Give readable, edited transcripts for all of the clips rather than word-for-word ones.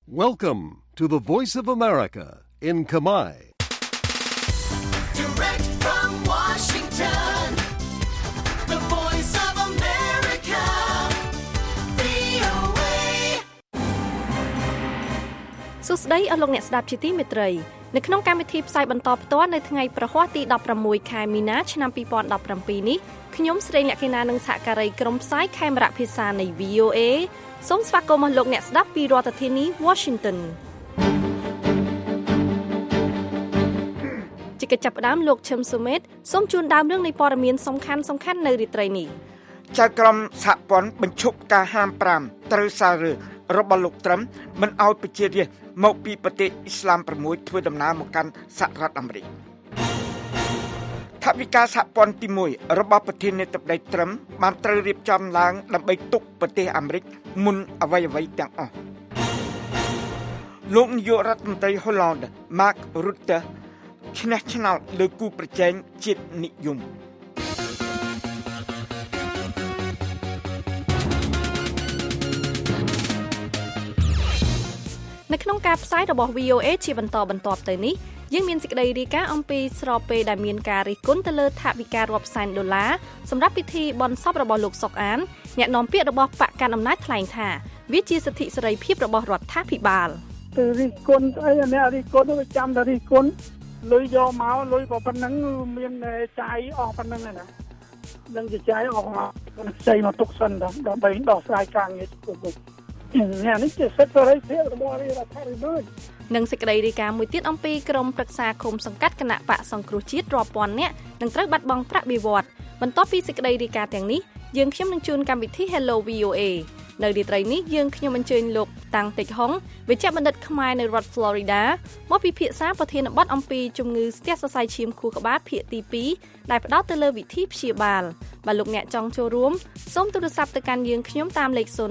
Welcome to the Voice of America in Khmer. Direct from Washington, the Voice of America, VOA. សួស្តីអស់លោកអ្នកស្ដាប់ជាទីមេត្រីនៅក្នុងកម្មវិធីផ្សាយបន្តផ្ទាល់នៅថ្ងៃប្រហ័សទី16ខែមីនាឆ្នាំ2017នេះខ្ញុំស្រីលក្ខិណានិងសហការីក្រុមផ្សាយខេមរៈភាសានៃ VOA សូមស្វាគមន៍លោកអ្នកស្ដាប់ពីរដ្ឋធានី Washington ជាកិច្ចចាប់ផ្ដើមលោកឈឹមសុមេតសូមជូនដើមរឿងនៃព័ត៌មានសំខាន់នៅរាត្រីនេះចៅក្រមសហព័ន្ធបញ្ឈប់ការហាម5ត្រូវសាររើរបស់លោកត្រឹមមិនឲ្យប្រជារាស្ត្រមកពីប្រទេសអ៊ីស្លាម6ធ្វើដំណើរមកកាន់សហរដ្ឋអាមេរិកថវិកាសហព័ន្ធទី1របស់ប្រធានាធិបតីត្រឹមបានត្រូវរៀបចំឡើងដើម្បីទុកប្រទេសអាមេរិកមុនអ្វីៗទាំងអស់លោកនាយករដ្ឋមន្ត្រីហូឡង់ Mark Rutte ឈ្នះឆ្នោតលើគូប្រជែងជាតិនិយមនៅក្នុងការផ្សាយរបស់ VOA ជាបន្តបន្ទាប់ទៅនេះយើងមានសេចក្តីរាយការណ៍អំពីស្របពេលដែលមានការរិះគន់ទៅលើថវិការាប់សែនដុល្លារសម្រាប់ពិធីបុណ្យសពរបស់លោកសុកអានអ្នកនាំពាក្យរបស់បកកណ្ដាលអំណាចថ្លែងថាវាជាសិទ្ធិសេរីភាពរបស់រដ្ឋាភិបាលទៅរិះគន់អីអ្នករិះគន់ទៅចាំតែរិះគន់លុយយកមកលុយក៏ប៉ុណ្ណឹងមានចាយអស់ប៉ុណ្ណឹងណានឹងចាយអស់មកផ្សេងមកទុកសិនដើម្បីដោះស្រាយការងារគ្រប់នេះជាសិទ្ធិសេរីភាពរបស់រដ្ឋាភិបាលនិងសេចក្តីរាយការណ៍មួយទៀតអំពីក្រុមប្រឹក្សាឃុំសង្កាត់គណៈបកសង្គ្រោះជាតិរាប់ពាន់នាក់នឹងត្រូវបាត់បង់ប្រាក់បៀវត្សបន្ទាប់ពីសេចក្តីរាយការណ៍ទាំងនេះយើងខ្ញុំនឹងជួនកម្មវិធី Hello VOA នៅរាត្រីនេះយើងខ្ញុំអញ្ជើញលោកតាំងតិចហុងវិជ្ជបណ្ឌិតខ្មែរនៅរដ្ឋ Florida មកពិភាក្សាប្រធានបទអំពីជំងឺស្ទះសរសៃឈាមខួរក្បាលភាគទី2ដែលផ្ដោតទៅលើវិធីព្យាបាលបើលោកអ្នកចង់ចូលរួមសូមទូរស័ព្ទទៅកាន់យើងខ្ញុំតាមលេខ012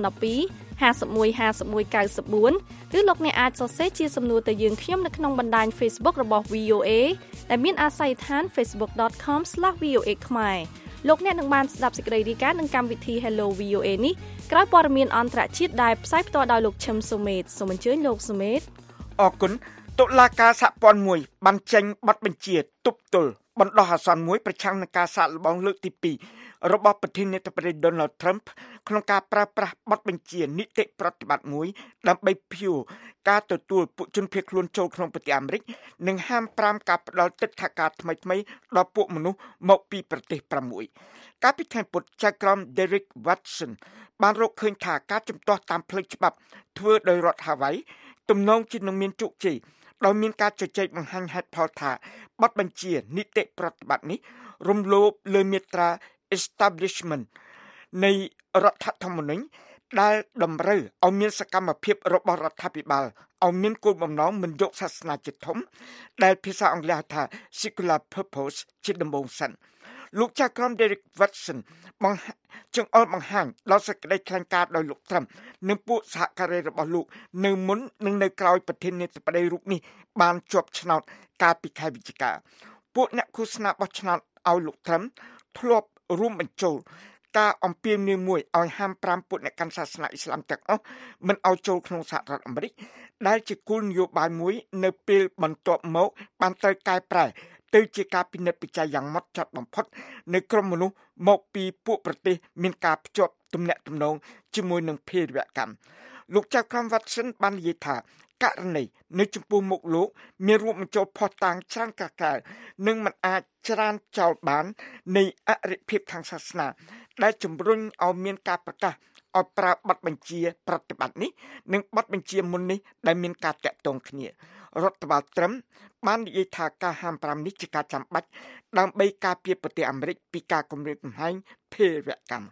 51 51 94 ឬលោកអ្នកអាចសរសេរជាសំណួរទៅយើងខ្ញុំនៅក្នុងបណ្ដាញ Facebook របស់ VOA ដែលមានអាសយដ្ឋាន facebook.com/VOA ខ្មែរលោកអ្នកនឹងបានស្ដាប់សេចក្តីរាយការណ៍នឹងកម្មវិធី Hello VOA នេះក្រោយព័ត៌មានអន្តរជាតិដែលផ្សាយផ្ទាល់ដោយលោកឈឹមសុមេតសូមអញ្ជើញលោកសុមេតអរគុណតុលាការសហព័ន្ធមួយបានចេញប័ណ្ណបញ្ជាទប់ទល់បណ្ដោះអាសន្នមួយប្រឆាំងនឹងការសាកល្បងលើកទី2របស់ប្រធានាធិបតី Donald Trump ក្នុងការប្រើប្រាស់បទបញ្ជានីតិប្រតិបត្តិមួយដើម្បីព្យួរការទទួលពួកជនភៀសខ្លួនចូលក្នុងប្រទេសអាមេរិកនិងហាម5ការផ្តល់ទិដ្ឋាការថ្មីៗដល់ពួកមនុស្សមកពីប្រទេស6កាលពីថ្ងៃពុធចៅក្រម Derek Watson បានរកឃើញថាការជំទាស់តាមផ្លូវច្បាប់ធ្វើដោយរដ្ឋ Hawaii ទំនងជានឹងមានជោគជ័យដោយមានការជជែកបង្ហាញហេតុផលថាបទបញ្ជានីតិប្រតិបត្តិនេះរំលោភលើមាត្រា establishment នៃរដ្ឋធម្មនុញ្ញដែលតម្រូវឲ្យមានសកម្មភាពរបស់រដ្ឋាភិបាលឲ្យមានគោលបំណងមិនយកសាសនាជាធំដែលភាសាអង់គ្លេសហៅថា secular purpose ជាដំបូងសិនលោកចៅក្រម Derek Watson ចង្អុលបង្ហាញដល់សេចក្តីថ្លែងការណ៍ដោយលោកត្រឹមនិងពួកសហការីរបស់លោកនៅមុននិងនៅក្រោយប្រធានាធិបតីរូបនេះបានជាប់ឆ្នោតកាលពីខែវិច្ឆិកាពួកអ្នកឃោសនាបោះឆ្នោតឲ្យលោកត្រឹមធ្លាប់រួមបញ្ចូលការអំពាវនាវមួយឲ្យហាម5ពួកអ្នកកាន់សាសនាអ៊ីស្លាមទាំងអស់មិនឲ្យចូលក្នុងសហរដ្ឋអាមេរិកដែលជាគោលនយោបាយមួយនៅពេលបន្ទាប់មកបានត្រូវកែប្រែទៅជាការពិនិត្យពិច័យយ៉ាងម៉ត់ចត់បំផុតនៅក្រុមមនុស្សមកពីពួកប្រទេសមានការភ្ជាប់ទំនាក់ទំនងជាមួយនឹងភេរវកម្មលោកចៅក្រម Watson បាននិយាយថាករណីនៅចំពោះមុខលោកមានរួមបញ្ចូលផុសតាងច្រើនកាកែនិងមិនអាចច្រានចោលបាននៃអរិភាពខាងសាសនាដែលជំរុញឲ្យមានការប្រកាសឲ្យប្រើបទបញ្ជាប្រតិបត្តិនេះនិងបទបញ្ជាមុននេះដែលមានការតាក់ទងគ្នារដ្ឋបាលត្រឹមបាននិយាយថាការហាម5នេះជាការចាំបាច់ដើម្បីការពារប្រទេសអាមេរិកពីការគំរាមកំហែងភេរវកម្ម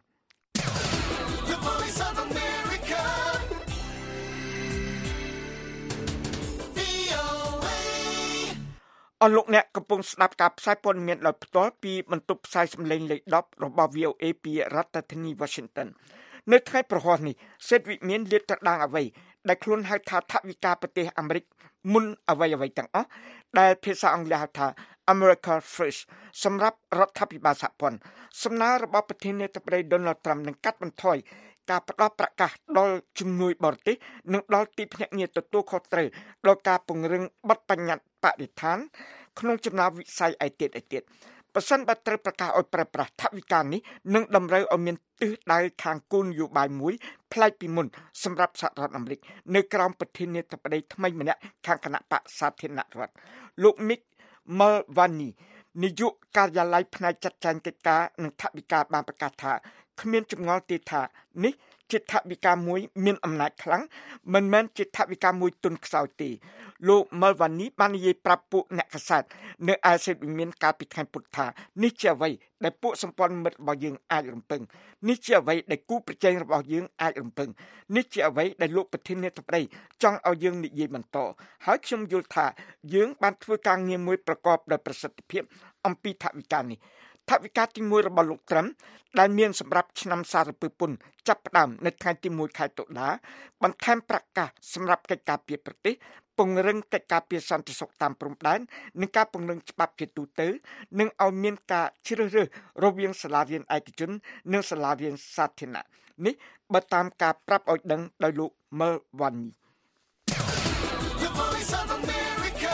អស់លោកអ្នកកំពុងស្ដាប់ការផ្សាយព័ត៌មានដោយផ្ទាល់ពីបន្ទប់ផ្សាយសម្លេងលេខ10របស់ VOA ពីរដ្ឋធានី Washington នៅថ្ងៃប្រហ័សនេះសេតវិមានលាតត្រដាងអ្វីដែលខ្លួនហៅថាថវិកាប្រទេសអាមេរិកមុនអ្វីទាំងអស់ដែលភាសាអង់គ្លេសហៅថា America First សម្រាប់រដ្ឋាភិបាលសហព័ន្ធសំណើរបស់ប្រធានាធិបតី Donald Trump នឹងកាត់បន្ថយការផ្ដល់ប្រកាសដល់ជំនួយបរទេសនិងដល់ទីភ្នាក់ងារទទួលខុសត្រូវដល់ការពង្រឹងបទបញ្ញត្តិបរិស្ថានក្នុងចំណោមវិស័យឯទៀតប្រសិនបើត្រូវប្រកាសឲ្យប្រើប្រាស់ថវិកានេះនឹងតម្រូវឲ្យមានទិសដៅខាងគោលនយោបាយមួយប្លែកពីមុនសម្រាប់សហរដ្ឋអាមេរិកនៅក្រោមប្រធានាធិបតីថ្មីម្នាក់ខាងគណៈបកសាធារណរដ្ឋលោក Mick Mulvaney នាយកការិយាល័យផ្នែកចាត់ចែងកិច្ចការនិងថវិកាបានប្រកាសថាគ្មានចម្ងល់ទេថានេះជាថវិកាមួយមានអំណាចខ្លាំងមិនមែនជាថវិកាមួយទុនខ្សោយទេលោក Mulvaney បាននិយាយប្រាប់ពួកអ្នកកាសែតនៅឯសេតវិមានកាលពីខែពុធថានេះជាអ្វីដែលពួកសម្ព័ន្ធមិត្តរបស់យើងអាចរំពឹងនេះជាអ្វីដែលគូប្រជែងរបស់យើងអាចរំពឹងនេះជាអ្វីដែលលោកប្រធានាធិបតីចង់ឲ្យយើងនិយាយបន្តហើយខ្ញុំយល់ថាយើងបានធ្វើការងារមួយប្រកបដោយប្រសិទ្ធភាពអំពីថវិកានេះថវិកាទី1របស់លោកត្រឹមដែលមានសម្រាប់ឆ្នាំសារពើពន្ធចាប់ផ្ដើមនៅថ្ងៃទី1ខែតុលាបន្ថែមប្រកាសសម្រាប់កិច្ចការពារប្រទេសពង្រឹងកិច្ចការពារសន្តិសុខតាមព្រំដែននិងការពង្រឹងច្បាប់ជាទូទៅនិងឲ្យមានការជ្រើសរើសរវាងសាលារៀនឯកជននិងសាលារៀនសាធារណៈនេះបើតាមការប្រាប់ឲ្យដឹងដោយលោក Mulvaney The Voice of America.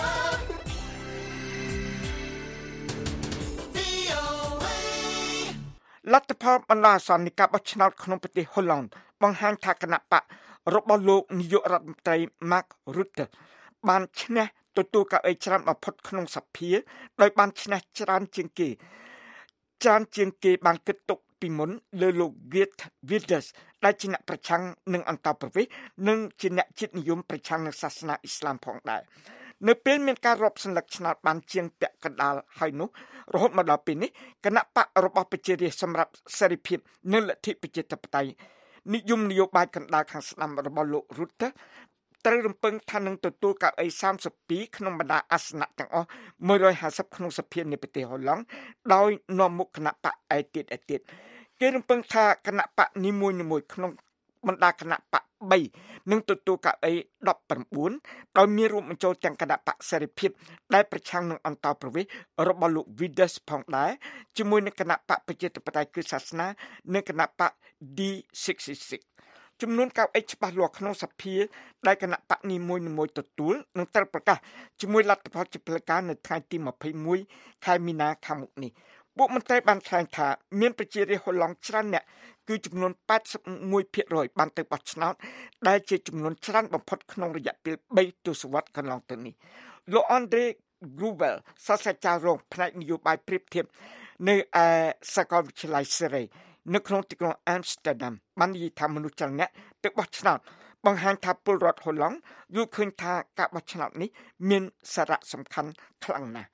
VOA. លទ្ធផលបណ្ដោះអាសន្ននៃការបោះឆ្នោតក្នុងប្រទេសហូឡង់បង្ហាញថាគណៈបករបស់លោកនាយករដ្ឋមន្ត្រី Mark Rutte បានឈ្នះទទួលកៅអីច្រើនបំផុតក្នុងសភាដោយបានឈ្នះច្រើនជាងគេបានគិតទុកពីមុនលើលោក Geert Wilders ដែលជាអ្នកប្រឆាំងនឹងអន្តរប្រវេសន៍និងជាអ្នកជាតិនិយមប្រឆាំងនឹងសាសនាអ៊ីស្លាមផងដែរនៅពេលមានការរាប់សន្លឹកឆ្នោតបានជាងពាក់កណ្ដាលហើយនោះរហូតមកដល់ពេលនេះគណៈបករបស់ប្រជារាស្ត្រសម្រាប់សេរីភាពនិងលទ្ធិប្រជាធិបតេយ្យនិយមនយោបាយកណ្ដាលខាងស្ដាំរបស់លោក Rutte ត្រូវរំពឹងថានឹងទទួលកៅអី32ក្នុងបណ្ដាអាសនៈទាំងអស់150ក្នុងសភានៃប្រទេសហូឡង់ដោយនាំមុខគណៈបកឯទៀតគេរំពឹងថាគណៈបកនីមួយៗក្នុងបណ្ដាគណៈបក3នឹងទទួលកៅអី19ដោយមានរួមបញ្ចូលទាំងគណៈបកសេរីភាពដែលប្រឆាំងនឹងអន្តរប្រវេសន៍របស់លោក Wilders ផងដែរជាមួយនឹងគណៈបកប្រជាធិបតេយ្យគឺសាសនានិងគណៈបក D66ចំនួនកៅអីច្បាស់លាស់ក្នុងសភាដែលគណៈបកនីមួយៗទទួលនឹងត្រូវប្រកាសជាមួយលទ្ធផលជាផ្លូវការនៅថ្ងៃទី21ខែមីនាខាងមុខនេះពួកមន្ត្រីបានថ្លែងថាមានប្រជារាស្ត្រហូឡង់ច្រើនអ្នកគឺចំនួន 81% បានទៅបោះឆ្នោតដែលជាចំនួនច្រើនបំផុតក្នុងរយៈពេល3ទសវត្សរ៍កន្លងទៅនេះលោក Andre Gruwel សាស្ត្រាចារ្យរងផ្នែកនយោបាយប្រៀបធៀបនៅឯសាកលវិទ្យាល័យសេរីនៅក្នុងទីក្រុង Amsterdam បាននិយាយថាមនុស្សច្រើនអ្នកទៅបោះឆ្នោតបង្ហាញថាពលរដ្ឋហូឡង់យល់ឃើញថាការបោះឆ្នោតនេះមានសារៈសំខាន់ខ្លាំងណាស់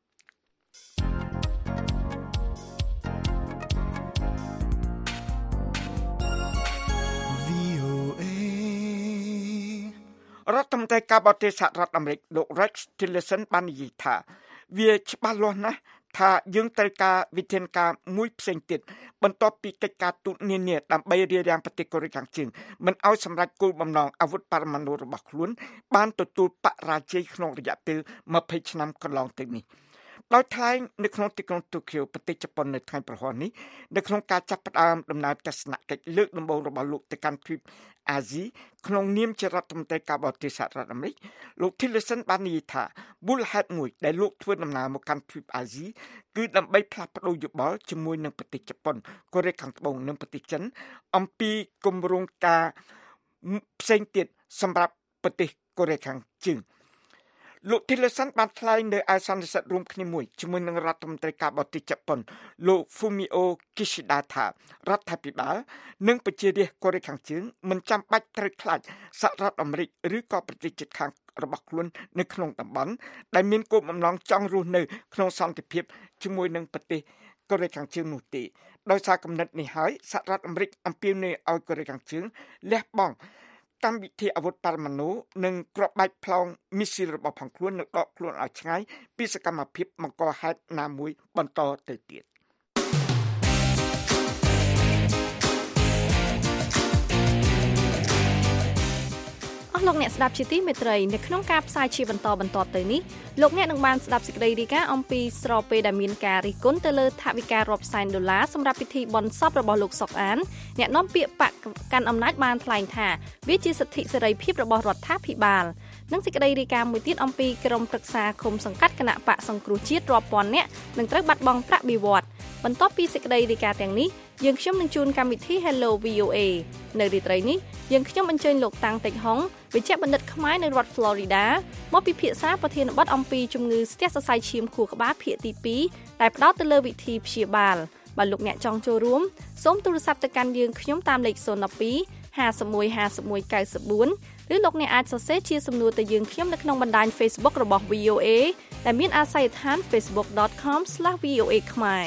រដ្ឋមន្ត្រីការបរទេសសហរដ្ឋអាមេរិកលោក Rex Tillerson បាននិយាយថាវាច្បាស់លាស់ណាស់ថាយើងត្រូវការវិធានការមួយផ្សេងទៀតបន្ទាប់ពីកិច្ចការទូតនានាដើម្បីរារាំងប្រទេសកូរ៉េខាងជើងមិនឲ្យសម្រេចគោលបំណងអាវុធបរមាណុរបស់ខ្លួនបានទទួលបរាជ័យក្នុងរយៈពេល20ឆ្នាំកន្លងទៅនេះដោយថ្លែងនៅក្នុងទីក្រុងតូក្យូប្រទេសជប៉ុននៅថ្ងៃប្រហ័សនេះនៅក្នុងការចាប់ផ្ដើមដំណើរទស្សនកិច្ចលើកដំបូងរបស់លោកទៅកាន់ទ្វីបអាស៊ីក្នុងនាមជារដ្ឋមន្ត្រីការបរទេសសហរដ្ឋអាមេរិកលោក Tillerson បាននិយាយថាមូលហេតុមួយដែលលោកធ្វើដំណើរមកកាន់ទ្វីបអាស៊ីគឺដើម្បីផ្លាស់ប្ដូរយោបល់ជាមួយនឹងប្រទេសជប៉ុនកូរ៉េខាងត្បូងនិងប្រទេសចិនអំពីគម្រោងការផ្សេងទៀតសម្រាប់ប្រទេសកូរ៉េខាងជើងលោក Tillerson បានថ្លែងនៅឯសន្និសីទរួមគ្នាមួយជាមួយនឹងរដ្ឋមន្ត្រីការបរទេសជប៉ុនលោក Fumio Kishida ថារដ្ឋាភិបាលនិងប្រជារាស្ត្រកូរ៉េខាងជើងមិនចាំបាច់ត្រូវខ្លាចសហរដ្ឋអាមេរិកឬក៏ប្រទេសជិតខាងរបស់ខ្លួននៅក្នុងតំបន់ដែលមានគោលបំណងចង់រស់នៅក្នុងសន្តិភាពជាមួយនឹងប្រទេសកូរ៉េខាងជើងនោះទេដោយសារគំនិតនេះហើយសហរដ្ឋអាមេរិកអំពាវនាវឲ្យកូរ៉េខាងជើងលះបង់កម្មវិធីអាវុធបរមាណុនិងគ្រាប់បែកផ្លោងមីស៊ីលរបស់ផងខ្លួននៅដកខ្លួនឲ្យឆ្ងាយពីសកម្មភាពបង្កហេតុណាមួយបន្តទៅទៀតអលោកអ្នកស្ដាប់ជាទីមេត្រីនៅក្នុងការផ្សាយជាបន្តទៅនេះលោកអ្នកនឹងបានស្ដាប់សេចក្តីរាយការណ៍អំពីស្របពេលដែលមានការរិះគន់ទៅលើថវិការាប់សែនដុល្លារសម្រាប់ពិធីបុណ្យសពរបស់លោកសុកអានអ្នកនាំពាក្យបកកាន់អំណាចបានថ្លែងថាវាជាសិទ្ធិសេរីភាពរបស់រដ្ឋាភិបាលនិងសេចក្តីរាយការណ៍មួយទៀតអំពីក្រុមប្រឹក្សាឃុំសង្កាត់គណៈបកសង្គ្រោះជាតិរាប់ពាន់នាក់នឹងត្រូវបាត់បង់ប្រាក់បៀវត្សបន្ទាប់ពីសេចក្តីរាយការណ៍ទាំងនេះយើងខ្ញុំនឹងជួនកម្មវិធី Hello VOA នៅរាត្រីនេះយើងខ្ញុំអញ្ជើញលោកតាំងតិចហុងវិជ្ជបណ្ឌិតខ្មែរនៅរដ្ឋ Florida មកពិភាក្សាប្រធានបទអំពីជំងឺស្ទះសរសៃឈាមខួរក្បាលភាគទី2ដែលផ្ដោតទៅលើវិធីព្យាបាលបើលោកអ្នកចង់ចូលរួមសូមទូរស័ព្ទទៅកាន់យើងខ្ញុំតាមលេខ012 51 51 94 ឬលោកអ្នកអាចសរសេរជាសំណួរទៅយើងខ្ញុំនៅក្នុងបណ្ដាញ Facebook របស់ VOA ដែលមានអាសយដ្ឋាន facebook.com/VOA ខ្មែរ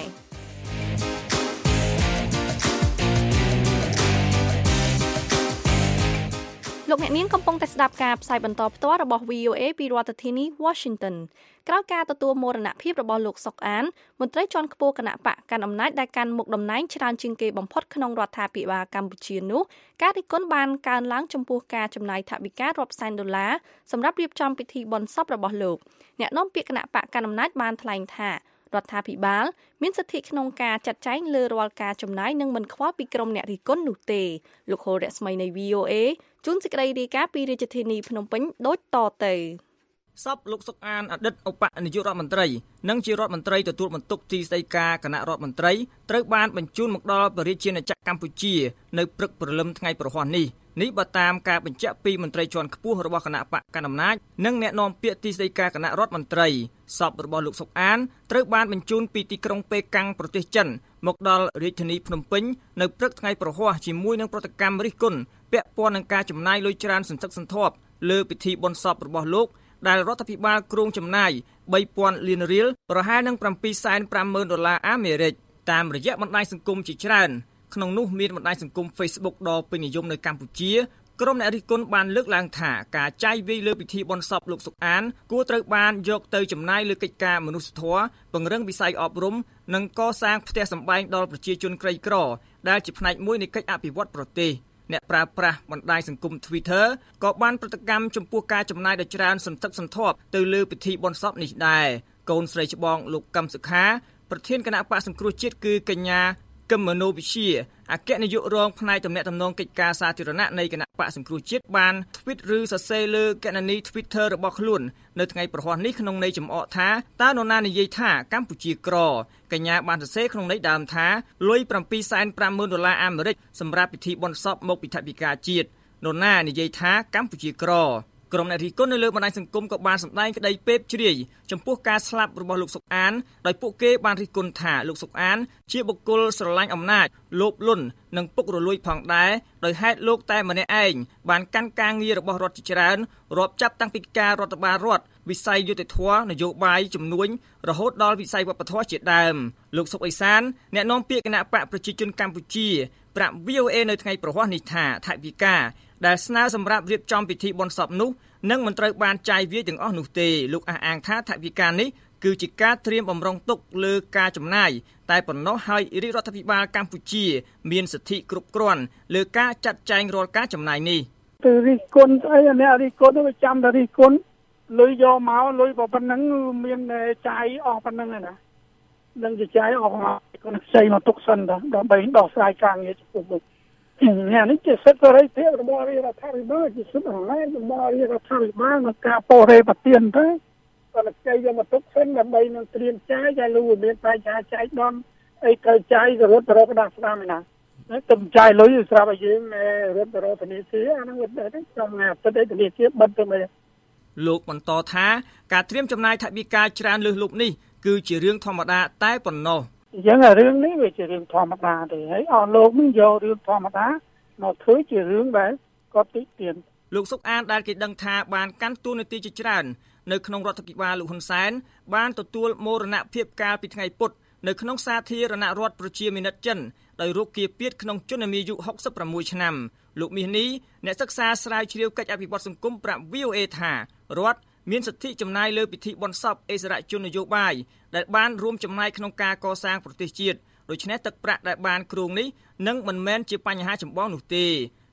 លោកអ្នកនាងកំពុងតែស្ដាប់ការផ្សាយបន្តផ្ទាល់របស់ VOA ពីរដ្ឋធានី Washington ក្រោយការទទួលមរណភាពរបស់លោកសុកអានមន្ត្រីជាន់ខ្ពស់គណៈបកកាន់អំណាចដែលកាន់មុខតំណែងច្រើនជាងគេបំផុតក្នុងរដ្ឋាភិបាលកម្ពុជានោះការរិះគន់បានកើនឡើងចំពោះការចំណាយថវិការាប់សែនដុល្លារសម្រាប់រៀបចំពិធីបុណ្យសពរបស់លោកអ្នកនាំពាក្យគណៈបកកាន់អំណាចបានថ្លែងថារដ្ឋាភិបាលមានសិទ្ធិក្នុងការចាត់ចែងលើរាល់ការចំណាយនិងមិនខ្វល់ពីក្រុមអ្នករិះគន់នោះទេលោកហូររស្មីនៃ VOA ជួនសេចក្តីរាយការណ៍ពីរាជធានីភ្នំពេញដូចតទៅសពលោកសុកអានអតីតឧបនាយករដ្ឋមន្ត្រីនិងជារដ្ឋមន្ត្រីទទួលបន្ទុកទីស្តីការគណៈរដ្ឋមន្ត្រីត្រូវបានបញ្ជូនមកដល់ព្រះរាជាណាចក្រកម្ពុជានៅព្រឹកព្រលឹមថ្ងៃប្រហ័សនេះបើតាមការបញ្ជាក់ពីមន្ត្រីជាន់ខ្ពស់របស់គណៈបកកណ្ដាលអំណាចនិងអ្នកនាំពាក្យទីស្តីការគណៈរដ្ឋមន្ត្រីសពរបស់លោកសុកអានត្រូវបានបញ្ជូនពីទីក្រុងប៉េកាំងប្រទេសចិនមកដល់រាជធានីភ្នំពេញនៅព្រឹកថ្ងៃប្រហ័សជាមួយនឹងប្រតិកម្មរិះគន់ពាក់ព័ន្ធនឹងការចំណាយលុយច្រើនសន្ធឹកសន្ធាប់លើពិធីបុណ្យសពរបស់លោកដែលរដ្ឋាភិបាលគ្រោងចំណាយ $3,000 លានរៀលប្រហែលនឹង$750,000 អាមេរិកតាមរយៈបណ្ដាញសង្គមជាច្រើនក្នុងនោះមានបណ្ដាញសង្គម Facebook ដ៏ពេញនិយមនៅកម្ពុជាក្រុមអ្នករិះគន់បានលើកឡើងថាការចាយវាយលើពិធីបុណ្យសពលោកសុកអានគួរត្រូវបានយកទៅចំណាយលើកិច្ចការមនុស្សធម៌ពង្រឹងវិស័យអប់រំនិងកសាងផ្ទះសម្បែងដល់ប្រជាជនក្រីក្រដែលជាផ្នែកមួយនៃកិច្ចអភិវឌ្ឍប្រទេសអ្នកប្រើប្រាស់បណ្ដាញសង្គម Twitter ក៏បានប្រតិកម្មចំពោះការចំណាយដ៏ច្រើនសន្ធឹកសន្ធាប់ទៅលើពិធីបុណ្យសពនេះដែរកូនស្រីច្បងលោកកឹមសុខាប្រធានគណៈបកសង្គ្រោះជាតិគឺកញ្ញាកឹមមនោវិជ្ជាអគ្គនាយករងផ្នែកទំនាក់ទំនងកិច្ចការសាធារណៈនៃគណៈបកសង្គ្រោះជាតិបាន tweet ឬសរសេរលើគណនី Twitter របស់ខ្លួននៅថ្ងៃប្រហ័សនេះក្នុងន័យចំអកថាតើនរណានិយាយថាកម្ពុជាក្រកញ្ញាបានសរសេរក្នុងន័យដើមថាលុយ$750,000 អាមេរិកសម្រាប់ពិធីបុណ្យសពមកពីថវិកាជាតិនរណានិយាយថាកម្ពុជាក្រក្រុមអ្នករិះគន់នៅលើបណ្ដាញសង្គមក៏បានសម្ដែងក្តីពេបជ្រាយចំពោះការស្លាប់របស់លោកសុកអានដោយពួកគេបានរិះគន់ថាលោកសុកអានជាបុគ្គលស្រឡាញ់អំណាចលោភលន់និងពុករលួយផងដែរដោយហេតុលោកតែម្នាក់ឯងបានកាន់ការងាររបស់រដ្ឋជាច្រើនរាប់ចាប់តាំងពីការរដ្ឋបាលរដ្ឋវិស័យយុតិធធម៌នយោបាយជំនួញរហូតដល់វិស័យវប្បធម៌ជាដើមលោកសុកអេសានអ្នកនាំពាក្យគណៈបកប្រជាជនកម្ពុជាប្រាប់ VOA នៅថ្ងៃប្រហ័សនេះថាថវិកាដែលស្នើសម្រាប់រៀបចំពិធីបុណ្យសពនោះនឹងមិនត្រូវបានចាយវាយទាំងអស់នោះទេលោកអះអាងថាថវិកានេះគឺជាការត្រៀមបំរុងទុកលើការចំណាយតែប៉ុណ្ណោះហើយរាជរដ្ឋាភិបាលកម្ពុជាមានសិទ្ធិគ្រប់គ្រាន់លើការចាត់ចែងរាល់ការចំណាយនេះទៅរិះគន់ស្អីអ្នករិះគន់ទៅចាំតែរិះគន់លុយយកមកលុយប៉ុណ្ណឹងមានចាយអស់ប៉ុណ្ណឹងណានឹងចាយអស់មកគាត់ខ្ចីមកទុកសិនដើម្បីដោះស្រាយការងារចំពោះមុខនេះជាសិទ្ធិសេរីភាពរបស់រដ្ឋាភិបាលជាសិទ្ធិរបស់រដ្ឋាភិបាលក្នុងការពរេប្រទានទៅគាត់ខ្ចីយកមកទុកសិនដើម្បីនឹងត្រៀមចាយតែលុយមានបញ្ហាចាយដនអីត្រូវចាយរត់ទៅរកដាក់ស្ដាំឯណាទៅចាយលុយស្រាប់ឲ្យយើងរត់ទៅរកធនាគារអាហ្នឹងវាដែរtrongអាទិត្យធនាគារបិទទៅមើលលោកបន្តថាការត្រៀមចំណាយថវិកាច្រើនលើសលប់នេះគឺជារឿងធម្មតាតែប៉ុណ្ណោះអញ្ចឹងរឿងនេះវាជារឿងធម្មតាទេហើយអស់លោកនឹងយករឿងធម្មតាមកធ្វើជារឿងដែលគាត់តិចទៀនលោកសុកអានដែលគេដឹងថាបានកាន់តួនាទីជាច្រើននៅក្នុងរដ្ឋាភិបាលលោកហ៊ុនសែនបានទទួលមរណភាពកាលពីថ្ងៃពុធនៅក្នុងសាធារណរដ្ឋប្រជាមានិតចិនដោយរោគគាពៀតក្នុងជនអាយុ66ឆ្នាំលោកមាសនេះអ្នកសិក្សាស្រាវជ្រាវកិច្ចអភិវឌ្ឍសង្គមប្រាប់ VOA ថារដ្ឋមានសិទ្ធិចំណាយលើពិធីបុណ្យសពអិសរាជជននយោបាយដែលបានរួមចំណែកក្នុងការកសាងប្រទេសជាតិដូច្នេះទឹកប្រាក់ដែលបានគ្រោងនេះនឹងមិនមែនជាបញ្ហាចម្បងនោះទេ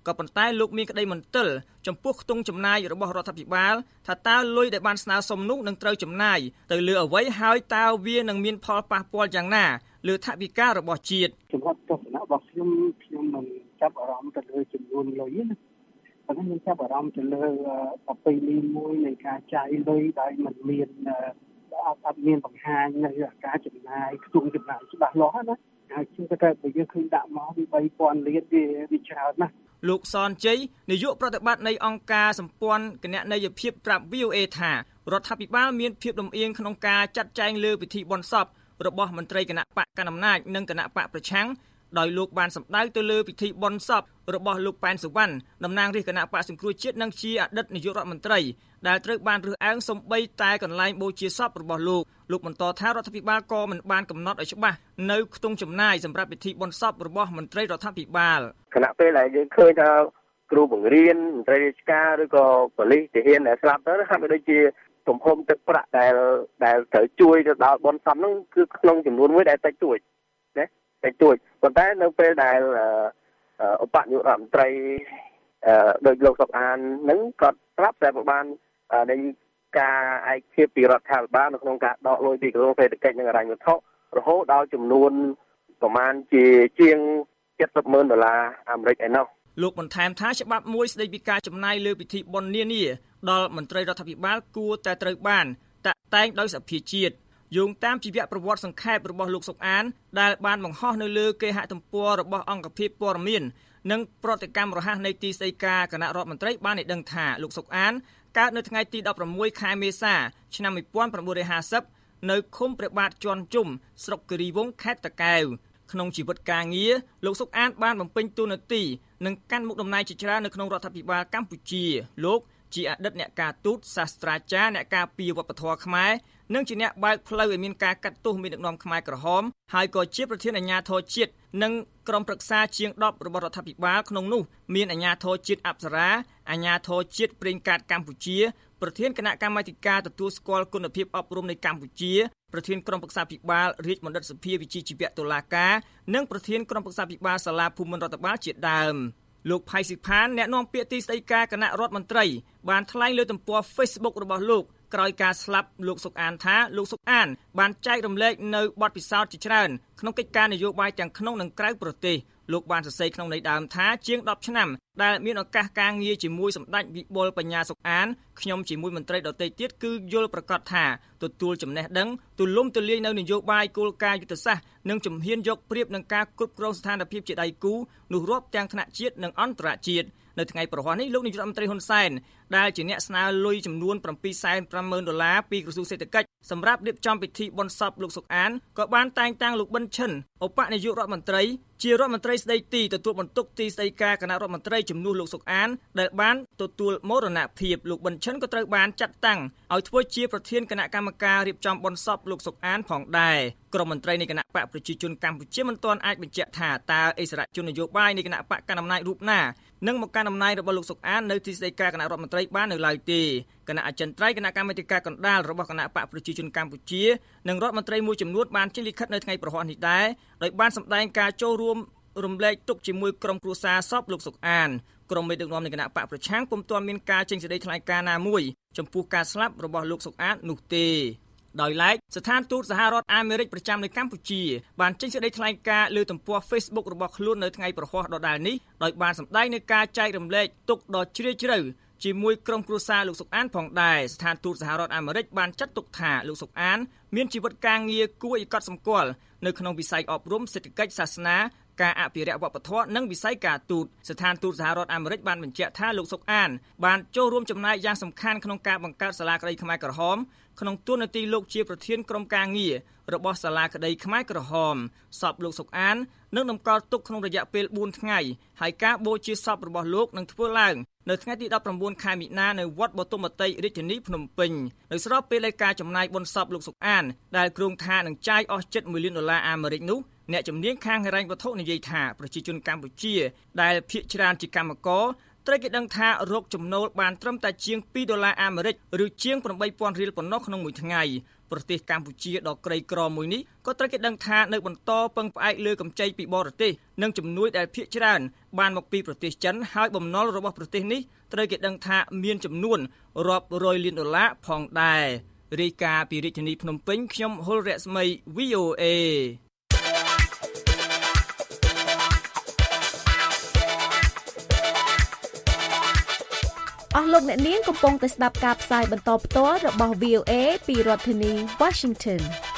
ក៏ប៉ុន្តែលោកមានក្តីមន្ទិលចំពោះខ្ទង់ចំណាយរបស់រដ្ឋាភិបាលថាតើលុយដែលបានស្នើសុំនោះនឹងត្រូវចំណាយទៅលើអ្វីហើយតើវានឹងមានផលប៉ះពាល់យ៉ាងណាលើថវិការបស់ជាតិសម្រាប់ទស្សនៈរបស់ខ្ញុំមិនចាប់អារម្មណ៍ទៅលើចំនួនលុយណាប៉ុន្តែខ្ញុំចាប់អារម្មណ៍ទៅលើប្រពៃណីមួយនៃការចាយលុយដោយមិនមានអត់មានបង្ហាញនៅការចំណាយខ្ទង់ចំណាយច្បាស់លាស់ណាហើយខ្ញុំគិតថាបើយើងឃើញដាក់មកពី 3,000 លានវាច្រើនណាស់លោកសនជ័យនាយកប្រតិបត្តិនៃអង្គការសម្ព័ន្ធគណនេយ្យភាពប្រាប់ VOA ថារដ្ឋាភិបាលមានភាពលំអៀងក្នុងការចាត់ចែងលើពិធីបុណ្យសពរបស់មន្ត្រីគណៈបកកណ្ដាលអំណាចនិងគណៈបកប្រឆាំងដោយលោកបានសម្ដៅទៅលើពិធីបុណ្យសពរបស់លោកប៉ែនសុវណ្ណតំណាងរាជគណៈបកសង្គ្រោះជាតិនិងជាអតីតនាយករដ្ឋមន្ត្រីដែលត្រូវបានរើសអើងសំបីតែកន្លែងបូជាសពរបស់លោកបន្តថារដ្ឋាភិបាលក៏មិនបានកំណត់ឲ្យច្បាស់នៅខ្ទង់ចំណាយសម្រាប់ពិធីបុណ្យសពរបស់មន្ត្រីរដ្ឋាភិបាលគណៈពេលដែលយើងឃើញថាគ្រូបង្រៀនមន្ត្រីរាជការឬក៏ប៉ូលីសទាហានដែលស្លាប់ទៅហាក់បីដូចជាទំហំទឹកប្រាក់ដែលត្រូវជួយទៅដល់បុណ្យសពហ្នឹងគឺក្នុងចំនួនមួយដែលតិចតួចណាតិចតួចប៉ុន្តែនៅពេលដែលឧបនាយករដ្ឋមន្ត្រីដោយលោកសុកអានហ្នឹងក៏ប្រាប់តែបាននៃការឯកភាពពីរដ្ឋាភិបាលនៅក្នុងការដកលុយពីក្រសួងសេដ្ឋកិច្ចនិងហិរញ្ញវត្ថុរហូតដល់ចំនួនប្រមាណជាជាង$70,000អាមេរិកឯណោះលោកបន្ថែមថាច្បាប់មួយស្តីពីការចំណាយលើពិធីបុណ្យនានាដល់មន្ត្រីរដ្ឋាភិបាលគួរតែត្រូវបានតាក់តែងដោយសភាជាតិយោងតាមជីវប្រវត្តិសង្ខេបរបស់លោកសុកអានដែលបានបង្ហោះនៅលើគេហទំព័ររបស់អង្គភាពព័ត៌មាននិងប្រតិកម្មរហ័សនៃទីស្តីការគណៈរដ្ឋមន្ត្រីបានឲ្យដឹងថាលោកសុកអានកើតនៅថ្ងៃទី16ខែមេសាឆ្នាំ1950នៅឃុំព្រះបាទជាន់ជុំស្រុកគិរីវង្សខេត្តតាកែវក្នុងជីវិតការងារលោកសុកអានបានបំពេញតួនាទីនិងកាន់មុខតំណែងជាច្រើននៅក្នុងរដ្ឋាភិបាលកម្ពុជាលោកជាអតីតអ្នកការទូតសាស្ត្រាចារ្យអ្នកការពារវប្បធម៌ខ្មែរនិងជាអ្នកបើកផ្លូវឲ្យមានការកាត់ទោសមេដឹកនាំខ្មែរក្រហមហើយក៏ជាប្រធានអាជ្ញាធរជាតិនិងក្រុមប្រឹក្សាជាង10របស់រដ្ឋាភិបាលក្នុងនោះមានអាជ្ញាធរជាតិអប្សរាអាជ្ញាធរជាតិប្រេងកាតកម្ពុជាប្រធានគណៈកម្មាធិការទទួលស្គាល់គុណភាពអប់រំនៃកម្ពុជាប្រធានក្រុមប្រឹក្សាភិបាលរាជមណ្ឌលសភាវិជ្ជាជីវៈតុលាការនិងប្រធានក្រុមប្រឹក្សាភិបាលសាលាភូមិន្ទរដ្ឋបាលជាដើមលោកផៃស៊ីផានអ្នកនាំពាក្យទីស្តីការគណៈរដ្ឋមន្ត្រីបានថ្លែងលើទំព័រ Facebook របស់លោកក្រោយការស្លាប់លោកសុកអានថាលោកសុកអានបានចែករំលែកនៅបទពិសោធន៍ជាច្រើនក្នុងកិច្ចការនយោបាយទាំងក្នុងនិងក្រៅប្រទេសលោកបានសរសេរក្នុងន័យដើមថាជាង10ឆ្នាំដែលមានឱកាសការងារជាមួយសម្ដេចវិបុលបញ្ញាសុកអានខ្ញុំជាមួយមន្ត្រីដទៃទៀតគឺយល់ប្រកាសថាទទួលចំណេះដឹងទូលំទូលាយនៅនយោបាយគោលការណ៍យុទ្ធសាស្ត្រនិងជំហានយកប្រៀបនឹងការគ្រប់គ្រងស្ថានភាពជាដៃគូនោះរាប់ទាំងថ្នាក់ជាតិនិងអន្តរជាតិនៅថ្ងៃប្រហ័សនេះលោកនាយករដ្ឋមន្ត្រីហ៊ុនសែនដែលជាអ្នកស្នើលុយចំនួន$750,000ពីក្រសួងសេដ្ឋកិច្ចសម្រាប់រៀបចំពិធីបុណ្យសពលោកសុកអានក៏បានតែងតាំងលោកប៊ិនឈិនឧបនាយករដ្ឋមន្ត្រីជារដ្ឋមន្ត្រីស្ដីទីទទួលបន្ទុកទីស្តីការគណៈរដ្ឋមន្ត្រីជំនួសលោកសុកអានដែលបានទទួលមរណភាពលោកប៊ិនឈិនក៏ត្រូវបានចាត់តាំងឲ្យធ្វើជាប្រធានគណៈកម្មការរៀបចំបុណ្យសពលោកសុកអានផងដែរក្រុមមន្ត្រីនៃគណៈបកប្រជាជនកម្ពុជាមិនទាន់អាចបញ្ជាក់ថាតើអិសរាជជននយោបាយនៃគណៈបកកណ្ដាលអំណាចរូបណានឹងមកកាន់តំណែងរបស់លោកសុកអាននៅទីស្តីការគណៈរដ្ឋមន្ត្រីបាននៅឡើយទេគណៈអចិន្ត្រៃយ៍គណៈកម្មាធិការកណ្ដាលរបស់គណៈបកប្រជាជនកម្ពុជានិងរដ្ឋមន្ត្រីមួយចំនួនបានចេញលិខិតនៅថ្ងៃប្រហ័សនេះដែរដោយបានសម្ដែងការចូលរួមរំលែកទុក្ខជាមួយក្រុមគ្រួសារសពលោកសុកអានក្រុមមេដឹកនាំនៃគណៈបកប្រឆាំងពុំទាន់មានការចេញសេចក្តីថ្លែងការណ៍ណាមួយចំពោះការស្លាប់របស់លោកសុកអាននោះទេដោយឡែកស្ថានទូតសហរដ្ឋអាមេរិកប្រចាំនៅកម្ពុជាបានចេញសេចក្តីថ្លែងការណ៍លើទំព័រ Facebook របស់ខ្លួននៅថ្ងៃប្រហ័សដដែលនេះដោយបានសម្ដែងនៅការចែករំលែកទុក្ខដ៏ជ្រាលជ្រៅជាមួយក្រុមគ្រួសារលោកសុកអានផងដែរស្ថានទូតសហរដ្ឋអាមេរិកបានចាត់ទុកថាលោកសុកអានមានជីវិតការងារគួរឲ្យកត់សម្គាល់នៅក្នុងវិស័យអប់រំសេដ្ឋកិច្ចសាសនាការអភិរក្សវប្បធម៌និងវិស័យការទូតស្ថានទូតសហរដ្ឋអាមេរិកបានបញ្ជាក់ថាលោកសុកអានបានចូលរួមចំណែកយ៉ាងសំខាន់ក្នុងការបង្កើតសាលាក្តីខ្មែរក្រហមក្នុងតួនាទីលោកជាប្រធានក្រុមការងាររបស់សាលាក្តីខ្មែរក្រហមសពលោកសុកអាននឹងតម្កល់ទុកក្នុងរយៈពេល4ថ្ងៃហើយការបូជាសពរបស់លោកនឹងធ្វើឡើងនៅថ្ងៃទី19ខែមិនិនានៅវត្តបទុមតីរាជធានីភ្នំពេញនៅស្របពេលនៃការចំណាយបុណ្យសពលោកសុកអានដែលគ្រោងថានឹងចាយអស់$1 លានអាមេរិកនោះអ្នកជំនាញខាងហិរញ្ញវត្ថុនិយាយថាប្រជាជនកម្ពុជាដែលភាគច្រើនជាកម្មករត្រូវគេដឹងថារកចំណូលបានត្រឹមតែជាង$2អាមេរិកឬជាង$8,000រៀលប៉ុណ្ណោះក្នុងមួយថ្ងៃប្រទេសកម្ពុជាដ៏ក្រីក្រមួយនេះក៏ត្រូវគេដឹងថានៅបន្តពឹងផ្អែកលើកម្ចីពីបរទេសនិងជំនួយដែលភាគច្រើនបានមកពីប្រទេសចិនហើយបំណុលរបស់ប្រទេសនេះត្រូវគេដឹងថាមានចំនួនរាប់រយលាន$ផងដែររាយការណ៍ពីរាជធានីភ្នំពេញខ្ញុំហុលរស្មី VOA អស់លោកអ្នកនាងកំពុងតែស្ដាប់ការផ្សាយបន្តផ្ទាល់របស់ VOA ពីរដ្ឋធានី Washington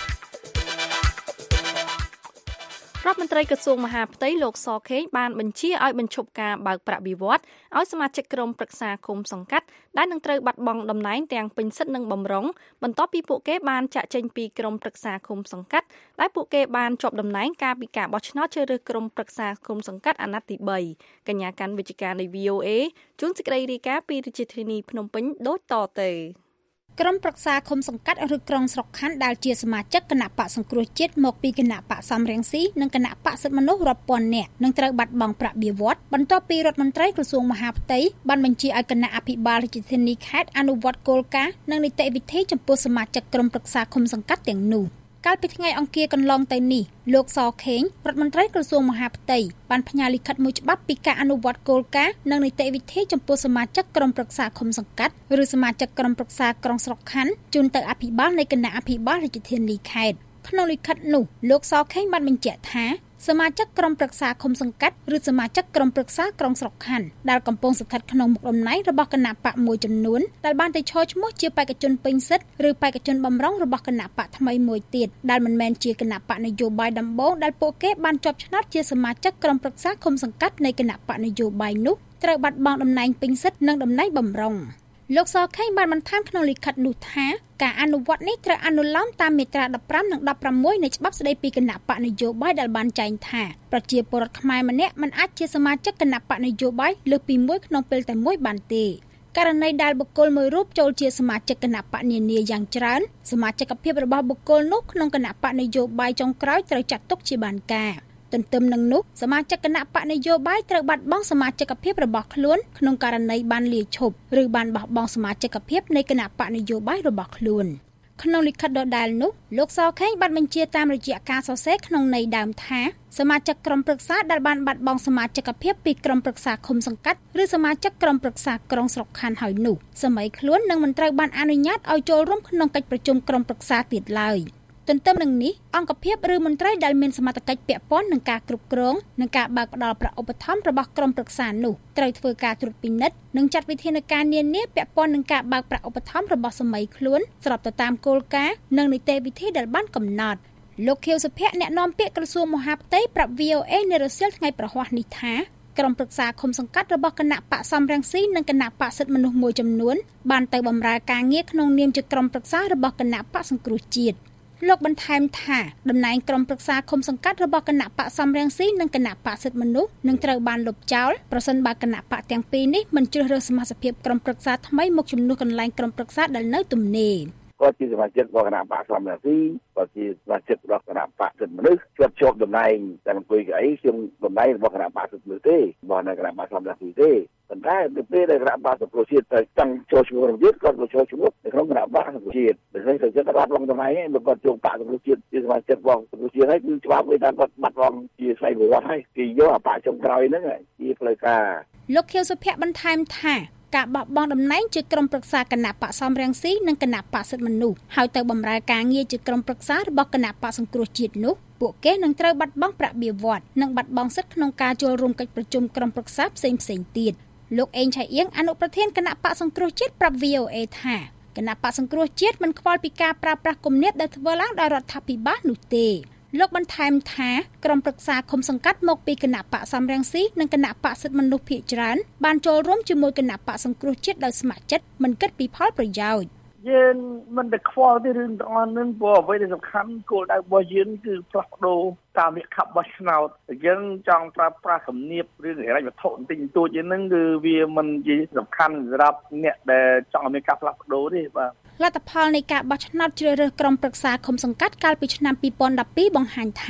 រដ្ឋមន្ត្រីក្រសួងមហាផ្ទៃលោកសខេងបានបញ្ជាឲ្យបញ្ឈប់ការបើកប្រាក់បៀវត្សឲ្យសមាជិកក្រុមប្រឹក្សាឃុំសង្កាត់ដែលនឹងត្រូវបាត់បង់តំណែងទាំងពេញសិទ្ធិនិងបម្រុងបន្ទាប់ពីពួកគេបានចាក់ចេញពីក្រុមប្រឹក្សាឃុំសង្កាត់ដែលពួកគេបានជាប់តំណែងកាលពីការបោះឆ្នោតជ្រើសរើសក្រុមប្រឹក្សាឃុំសង្កាត់អាណត្តិទី3កញ្ញាកាន់វិជ្ជការនៃ VOA ជួនសេចក្តីរាយការណ៍ពីរាជធានីភ្នំពេញដូចតទៅក្រុមប្រឹក្សាឃុំសង្កាត់ឬក្រុងស្រុកខណ្ឌដែលជាសមាជិកគណៈបកសង្គ្រោះជាតិមកពីគណៈបកសំរងស៊ីនិងគណៈបកសិទ្ធិមនុស្សរាប់ពាន់នាក់នឹងត្រូវបាត់បង់ប្រាក់បៀវត្សបន្ទាប់ពីរដ្ឋមន្ត្រីក្រសួងមហាផ្ទៃបានបញ្ជាឲ្យគណៈអភិបាលរាជធានីខេត្តអនុវត្តគោលការណ៍និងនីតិវិធីចំពោះសមាជិកក្រុមប្រឹក្សាឃុំសង្កាត់ទាំងនោះកាលពីថ្ងៃអង្គារកន្លងទៅនេះលោកសខេងរដ្ឋមន្ត្រីក្រសួងមហាផ្ទៃបានផ្ញើលិខិតមួយច្បាប់ពីការអនុវត្តគោលការណ៍និងនីតិវិធីចំពោះសមាជិកក្រុមប្រឹក្សាឃុំសង្កាត់ឬសមាជិកក្រុមប្រឹក្សាក្រុងស្រុកខណ្ឌជូនទៅអភិបាលនៃគណៈអភិបាលរាជធានីខេត្តក្នុងលិខិតនោះលោកសខេងបានបញ្ជាក់ថាសមាជិកក្រុមប្រឹក្សាឃុំសង្កាត់ឬសមាជិកក្រុមប្រឹក្សាក្រុងស្រុកខណ្ឌដែលកំពុងស្ថិតក្នុងមុខតំណែងរបស់គណៈបកមួយចំនួនដែលបានទៅឈរឈ្មោះជាបេក្ខជនពេញសិទ្ធិឬបេក្ខជនបម្រុងរបស់គណៈបកថ្មីមួយទៀតដែលមិនមែនជាគណៈបកនយោបាយដំបូងដែលពួកគេបានជាប់ឆ្នោតជាសមាជិកក្រុមប្រឹក្សាឃុំសង្កាត់នៃគណៈបកនយោបាយនោះត្រូវបាត់បង់តំណែងពេញសិទ្ធិនិងតំណែងបម្រុងលោកសខេងបានបន្ថែមក្នុងលិខិតនោះថាការអនុវត្តនេះត្រូវអនុលោមតាមមាត្រា15និង16នៃច្បាប់ស្តីពីគណៈបកនយោបាយដែលបានចែងថាប្រជាពលរដ្ឋខ្មែរម្នាក់មិនអាចជាសមាជិកគណៈបកនយោបាយលើសពីមួយក្នុងពេលតែមួយបានទេករណីដែលបុគ្គលមួយរូបចូលជាសមាជិកគណៈបកនានាយ៉ាងច្រើនសមាជិកភាពរបស់បុគ្គលនោះក្នុងគណៈបកនយោបាយចុងក្រោយត្រូវចាត់ទុកជាបានការទន្ទឹមនឹងនោះសមាជិកគណៈបកនយោបាយត្រូវបាត់បង់សមាជិកភាពរបស់ខ្លួនក្នុងករណីបានលាឈប់ឬបានបោះបង់សមាជិកភាពនៃគណៈបកនយោបាយរបស់ខ្លួនក្នុងលិខិតដដែលនោះលោកសខេងបានបញ្ជាតាមរយៈការសរសេរក្នុងន័យដើមថាសមាជិកក្រុមប្រឹក្សាដែលបានបាត់បង់សមាជិកភាពពីក្រុមប្រឹក្សាឃុំសង្កាត់ឬសមាជិកក្រុមប្រឹក្សាក្រុងស្រុកខណ្ឌហើយនោះសម័យខ្លួននឹងមិនត្រូវបានអនុញ្ញាតឲ្យចូលរួមក្នុងកិច្ចប្រជុំក្រុមប្រឹក្សាទៀតឡើយទន្ទឹមនឹងនេះអង្គភាពឬមន្ត្រីដែលមានសមត្ថកិច្ចពាក់ព័ន្ធនឹងការគ្រប់គ្រងនិងការបើកផ្ដល់ប្រាក់ឧបត្ថម្ភរបស់ក្រុមប្រឹក្សានោះត្រូវធ្វើការត្រួតពិនិត្យនិងចាត់វិធានការនានាពាក់ព័ន្ធនឹងការបើកប្រាក់ឧបត្ថម្ភរបស់សម័យខ្លួនស្របទៅតាមគោលការណ៍និងនីតិវិធីដែលបានកំណត់លោកខៀវសុភ័ក្រអ្នកនាំពាក្យក្រសួងមហាផ្ទៃប្រាប់ VOA នៅរសៀលថ្ងៃប្រហ័សនេះថាក្រុមប្រឹក្សាឃុំសង្កាត់របស់គណៈបកសំរងស៊ីនិងគណៈបកសិទ្ធិមនុស្សមួយចំនួនបានទៅបម្រើការងារក្នុងនាមជាក្រុមប្រឹក្សារបស់គណៈបកសង្គ្រោះជាតិលោកបន្ថែមថាតំណែងក្រុមប្រឹក្សាឃុំសង្កាត់របស់គណៈបកសំរងស៊ីនិងគណៈបកសិទ្ធិមនុស្សនឹងត្រូវបានលុបចោលប្រសិនបើគណៈបកទាំងពីរនេះមិនជ្រើសរើសសមាជិកភាពក្រុមប្រឹក្សាថ្មីមកជំនួសកន្លែងក្រុមប្រឹក្សាដែលនៅទំនេរគាត់ជាសមាជិករបស់គណៈបកសំរងស៊ីគាត់ជាសមាជិករបស់គណៈបកសិទ្ធិមនុស្សជាប់តំណែងតែអង្គុយអីខ្ញុំតំណែងរបស់គណៈបកសិទ្ធិមនុស្សទេរបស់នៅគណៈបកសំរងស៊ីទេប៉ុន្តែនៅពេលដែលគណៈបកសង្គ្រោះជាតិទៅចង់ចូលឈ្មោះរំទៀតគាត់ក៏ចូលឈ្មោះនៅក្នុងគណៈបកសង្គ្រោះជាតិដូច្នេះទៅចិត្តគាត់ឡងតំណែងឯងគាត់ចូលបកសង្គ្រោះជាតិជាសមាជិករបស់សង្គ្រោះជាតិហើយគឺច្បាប់វាថាគាត់បាត់បង់ជាស្វ័យប្រវត្តិហើយគេយកអាបកចុងក្រោយហ្នឹងជាផ្លូវការលោកខៀវសុភ័ក្របន្ថែមថាការបោះបង់តំណែងជាក្រុមប្រឹក្សាគណៈបកសំរងស៊ីនិងគណៈបកសិទ្ធិមនុស្សហើយទៅបម្រើការងារជាក្រុមប្រឹក្សារបស់គណៈបកសង្គ្រោះជាតិនោះពួកគេនឹងត្រូវបាត់បង់ប្រាក់បៀវត្សនិងបាត់បង់សិទ្ធិក្នុងការចូលរួមកិច្ចប្រជុំក្រុមប្រឹក្សាផ្សេងៗទៀតលោកអេងឆៃអៀងអនុប្រធានគណៈបកសង្គ្រោះជាតិប្រាប់ VOA ថាគណៈបកសង្គ្រោះជាតិមិនខ្វល់ពីការប្រើប្រាស់គំនិតដែលធ្វើឡើងដោយរដ្ឋាភិបាលនោះទេលោកបន្ថែមថាក្រុមប្រឹក្សាឃុំសង្កាត់មកពីគណៈបកសំរងស៊ីនិងគណៈបកសិទ្ធិមនុស្សភាគច្រើនបានចូលរួមជាមួយគណៈបកសង្គ្រោះជាតិដោយស្ម័គ្រចិត្តមិនគិតពីផលប្រយោជន៍យើងមិនតែខ្វល់ទេរឿងទាំងអស់ហ្នឹងព្រោះអ្វីដែលសំខាន់គោលដៅរបស់យើងគឺផ្លាស់ប្ដូរតាមវិខបោះឆ្នោតយើងចង់ប្រើប្រាស់គំនាបរឿងហិរញ្ញវត្ថុបន្តិចបន្តួចហ្នឹងគឺវាមិនជាសំខាន់សម្រាប់អ្នកដែលចង់ឲ្យមានការផ្លាស់ប្ដូរទេបាទលទ្ធផលនៃការបោះឆ្នោតជ្រើសរើសក្រុមប្រឹក្សាឃុំសង្កាត់កាលពីឆ្នាំ2012បង្ហាញថា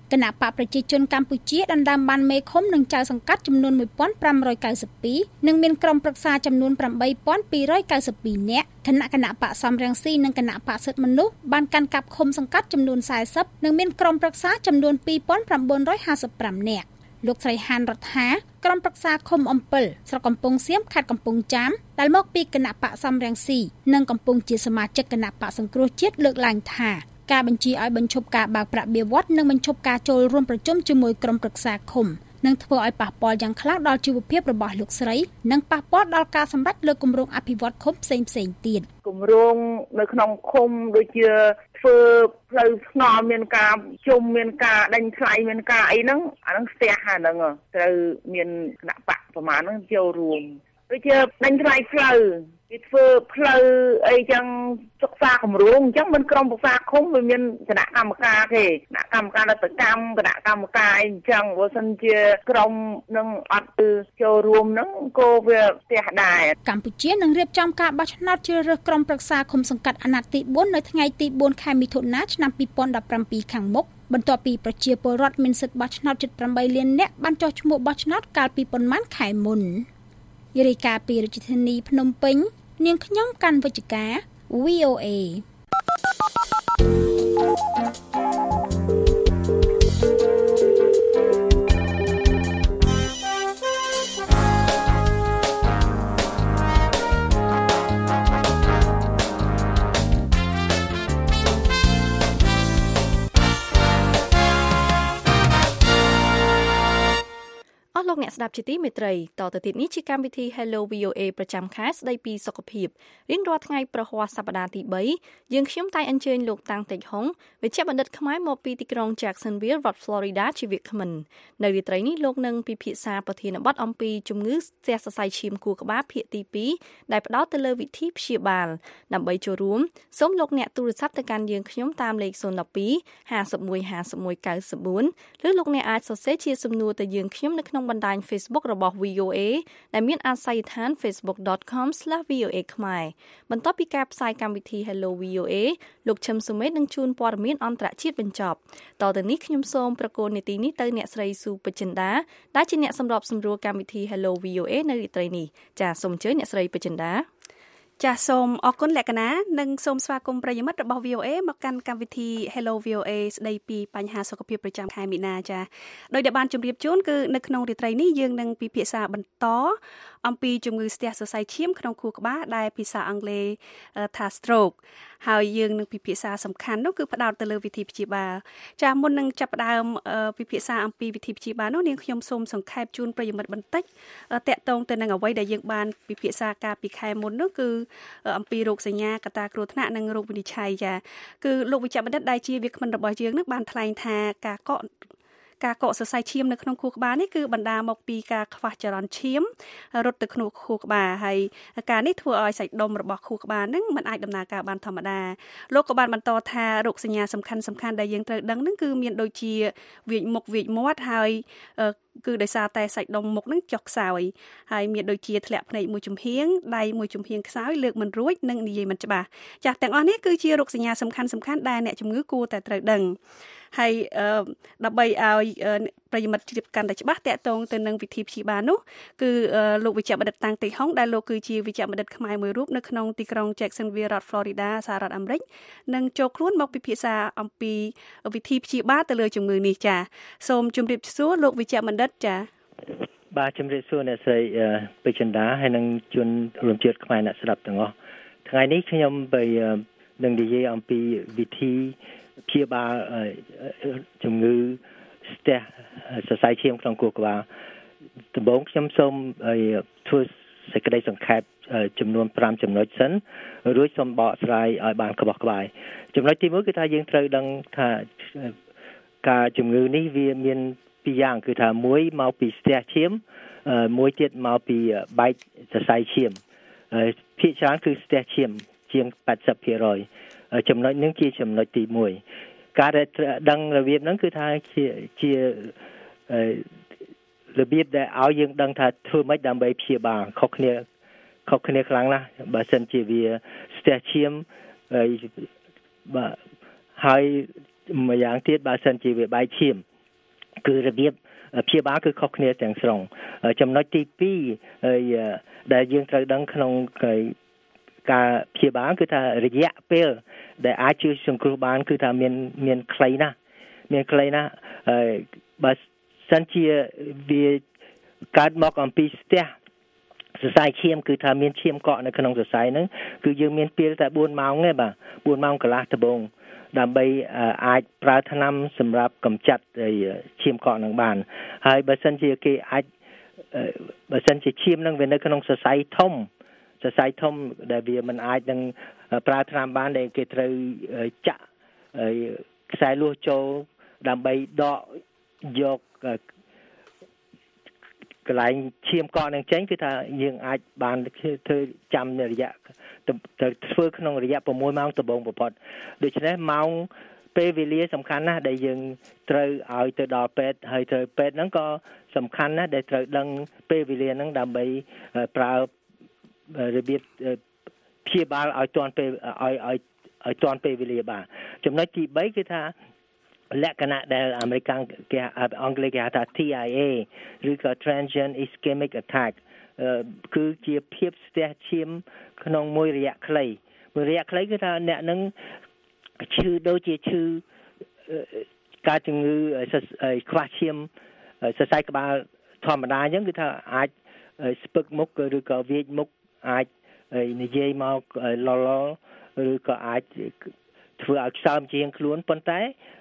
គណៈបកប្រជាជនកម្ពុជាដណ្ដើមបានមេឃុំនិងចៅសង្កាត់ចំនួន 1592 និងមានក្រុមប្រឹក្សាចំនួន 8292 នាក់គណៈបកសំរងស៊ីនិងគណៈបកសិទ្ធិមនុស្សបានកាន់កាប់ឃុំសង្កាត់ចំនួន 40 និងមានក្រុមប្រឹក្សាចំនួន 2955 នាក់លោកស្រីហានរដ្ឋាក្រុមប្រឹក្សាឃុំអំពិលស្រុកកំពង់សៀមខេត្តកំពង់ចាមដែលមកពីគណៈបកសំរងស៊ីនិងកំពុងជាសមាជិកគណៈបកសង្គ្រោះជាតិលើកឡើងថាការបញ្ជាឲ្យបញ្ឈប់ការបើកប្រាក់បៀវត្សនិងបញ្ឈប់ការចូលរួមប្រជុំជាមួយក្រុមប្រឹក្សាឃុំនឹងធ្វើឲ្យប៉ះពាល់យ៉ាងខ្លាំងដល់ជីវភាពរបស់លោកស្រីនិងប៉ះពាល់ដល់ការសម្រេចលើគម្រោងអភិវឌ្ឍឃុំផ្សេងៗទៀតគម្រោងនៅក្នុងឃុំដូចជាធ្វើផ្លូវថ្នល់មានការជុំមានការដេញថ្លៃមានការអីហ្នឹងអាហ្នឹងស្ទះហ្នឹងត្រូវមានគណៈបកប្រមាណហ្នឹងចូលរួមដូចជាដេញថ្លៃផ្លូវគេធ្វើផ្លូវអីចឹងសិក្សាគម្រោងអញ្ចឹងមិនក្រុមប្រឹក្សាឃុំវាមានគណៈកម្មការទេគណៈកម្មការរដ្ឋកម្មគណៈកម្មការអីអញ្ចឹងបើសិនជាក្រុមនឹងអត់ចូលរួមហ្នឹងក៏វាផ្ទះដែរកម្ពុជានឹងរៀបចំការបោះឆ្នោតជ្រើសរើសក្រុមប្រឹក្សាឃុំសង្កាត់អាណត្តិទី4នៅថ្ងៃទី4ខែមិថុនាឆ្នាំ2017ខាងមុខបន្ទាប់ពីប្រជាពលរដ្ឋមានសិទ្ធិបោះឆ្នោតជិត8លាននាក់បានចុះឈ្មោះបោះឆ្នោតកាលពីប៉ុន្មានខែមុនរាយការណ៍ពីរាជធានីភ្នំពេញនាងខ្ញុំកាន់វិជ្ជការ VOA លោកអ្នកស្ដាប់ជាទីមេត្រីតទៅទៀតនេះជាកម្មវិធី Hello VOA ប្រចាំខែស្ដីពីសុខភាពរៀងរាល់ថ្ងៃប្រហ័សសប្តាហ៍ទី3យើងខ្ញុំតែងអញ្ជើញលោកតាំងតិចហុងវិជ្ជបណ្ឌិតខ្មែរមកពីទីក្រុង Jacksonville រដ្ឋ Florida ជាវាគ្មិននៅរាត្រីនេះលោកនឹងពិភាក្សាប្រធានបទអំពីជំងឺស្ទះសរសៃឈាមខួរក្បាលភាគទី2ដែលផ្ដោតទៅលើវិធីព្យាបាលដើម្បីចូលរួមសូមលោកអ្នកទូរស័ព្ទទៅកាន់យើងខ្ញុំតាមលេខ012 51 51 94 ឬលោកអ្នកអាចសរសេរជាសំណួរទៅយើងខ្ញុំនៅក្នុងបណ្ដាញ Facebook របស់ VOA ដែលមានអាស័យដ្ឋាន facebook.com/VOA ខ្មែរបន្ទាប់ពីការផ្សាយកម្មវិធី Hello VOA លោកឈឹមសុមេតនឹងជួនព័ត៌មានអន្តរជាតិបញ្ចប់តទៅនេះខ្ញុំសូមប្រកូននីតិនេះទៅអ្នកស្រីស៊ូពេជ្ជចិន្តាដែលជាអ្នកសម្របសម្រួលកម្មវិធី Hello VOA នៅរាត្រីនេះចាសសូមអញ្ជើញអ្នកស្រីពេជ្ជចិន្តាចាសសូមអរគុណលក្ខណៈនិងសូមស្វាគមន៍ប្រិយមិត្តរបស់ VOA មកកាន់កម្មវិធី Hello VOA ស្ដីពីបញ្ហាសុខភាពប្រចាំខែមីនាចាដោយដែលបានជម្រាបជូនគឺនៅក្នុងរាត្រីនេះយើងនឹងពិភាក្សាបន្តអំពីជំងឺស្ទះសរសៃឈាមក្នុងខួរក្បាលដែលភាសាអង់គ្លេសថា stroke ហើយយើងនឹងពិភាក្សាសំខាន់នោះគឺផ្ដោតទៅលើវិធីព្យាបាលចាមុននឹងចាប់ផ្ដើមពិភាក្សាអំពីវិធីព្យាបាលនោះនាងខ្ញុំសូមសង្ខេបជូនប្រិយមិត្តបន្តិចតាក់ទងទៅនឹងអ្វីដែលយើងបានពិភាក្សាកាលពីខែមុននោះគឺអំពីរោគសញ្ញាកត្តាគ្រោះថ្នាក់និងរោគវិនិច្ឆ័យចាគឺលោកវិជ្ជបណ្ឌិតដែលជាវាគ្មិនរបស់យើងនឹងបានថ្លែងថាការកកសរសៃឈាមនៅក្នុងខួរក្បាលនេះគឺបណ្ដាលមកពីការខ្វះចរន្តឈាមរត់ទៅក្នុងខួរក្បាលហើយការនេះធ្វើឲ្យសាច់ដុំរបស់ខួរក្បាលនឹងមិនអាចដំណើរការបានធម្មតាលោកក៏បានបន្តថារោគសញ្ញាសំខាន់ដែលយើងត្រូវដឹងនឹងគឺមានដូចជាវាចមុខវាចមាត់ហើយគឺដោយសារតែសាច់ដុំមុខនឹងចុះខ្សោយហើយមានដូចជាធ្លាក់ភ្នែកមួយជំហៀងដៃមួយជំហៀងខ្សោយលើកមិនរួចនិងនិយាយមិនច្បាស់ចាស់ទាំងអស់នេះគឺជារោគសញ្ញាសំខាន់ដែលអ្នកជំងឺគួរតែត្រូវដឹងហើយដើម្បីឲ្យប្រិយមិត្តជ្រាបកាន់តែច្បាស់តាក់ទងទៅនឹងវិធីព្យាបាលនោះគឺលោកវិជ្ជបណ្ឌិតតាំងទីហុងដែលលោកគឺជាវិជ្ជបណ្ឌិតខ្មែរមួយរូបនៅក្នុងទីក្រុង Jacksonville រដ្ឋ Florida សហរដ្ឋអាមេរិកនឹងចូលខ្លួនមកពិភាក្សាអំពីវិធីព្យាបាលទៅលើជំងឺនេះចាសូមជម្រាបសួរលោកវិជ្ជបណ្ឌិតចាបាទជម្រាបសួរអ្នកស្រីពេជ្ជចិន្តាហើយនឹងជនរួមជាតិខ្មែរអ្នកស្ដាប់ទាំងអស់ថ្ងៃនេះខ្ញុំនឹងនិយាយអំពីវិធីព្យាបាលជំងឺស្ទះសរសៃឈាមក្នុងខួរក្បាលដំបូងខ្ញុំសូមធ្វើសេចក្តីសង្ខេបចំនួន5ចំណុចសិនរួចសូមបកស្រាយឲ្យបានក្បោះក្បាយចំណុចទី1គឺថាយើងត្រូវដឹងថាការជំងឺនេះវាមានពីរយ៉ាងគឺថាមួយមកពីស្ទះឈាមមួយទៀតមកពីបែកសរសៃឈាមភាគច្រើនគឺស្ទះឈាមជាង 80% ចំណុចនេះជាចំណុចទី1ការដែលដឹងរបៀបហ្នឹងគឺថាជារបៀបដែលឲ្យយើងដឹងថាធ្វើម៉េចដើម្បីព្យាបាលខុសគ្នាខ្លាំងណាស់បើសិនជាវាស្ទះឈាមហើយមួយយ៉ាងទៀតបើសិនជាវាបែកឈាមគឺរបៀបព្យាបាលគឺខុសគ្នាទាំងស្រុងចំណុចទី2ដែលយើងត្រូវដឹងក្នុងការព្យាបាលគឺថារយៈពេលដែលអាចជួយសង្គ្រោះបានគឺថាមានខ្លីណាស់បើសិនជាវាកើតមកអំពីស្ទះសរសៃឈាមគឺថាមានឈាមកកនៅក្នុងសរសៃហ្នឹងគឺយើងមានពេលតែ4ម៉ោងទេបាទ4ម៉ោងកន្លះដំបូងដើម្បីអាចប្រើថ្នាំសម្រាប់កម្ចាត់ឈាមកកនឹងបានហើយបើសិនជាគេអាចបើសិនជាឈាមនឹងវានៅក្នុងសរសៃធំដែលវាមិនអាចនឹងប្រើថ្នាំបានដែលគេត្រូវចាក់ខ្សែលួសចូលដើម្បីដកយកកន្លែងឈាមកកនឹងចេញគឺថាយើងអាចបានធ្វើចាំរយៈទៅធ្វើក្នុងរយៈ6ម៉ោងដំបូងបំផុតដូច្នេះម៉ោងពេលវេលាសំខាន់ណាស់ដែលយើងត្រូវឲ្យទៅដល់ពេទ្យហើយទៅពេទ្យហ្នឹងក៏សំខាន់ណាស់ដែលត្រូវដឹងពេលវេលាហ្នឹងដើម្បីប្រើរបៀបព្យាបាលឲ្យទាន់ពេលឲ្យទាន់ពេលវេលាបាទចំណុចទី3គឺថាលក្ខណៈដែលអាមេរិកគេអង់គ្លេសគេហៅថា TIA ឬក៏ Transient Ischemic Attack គឺជាភាពស្ទះឈាមក្នុងមួយរយៈខ្លីគឺថាអ្នកនឹងឈឺដូចជាឈឺការជំងឺខ្វះឈាមសរសៃក្បាលធម្មតាអញ្ចឹងគឺថាអាចស្ពឹកមុខឬក៏វាចមុខអាចនិយាយមកលលឬក៏អាចធ្វើឲ្យខ្សោយជាងខ្លួនប៉ុន្តែ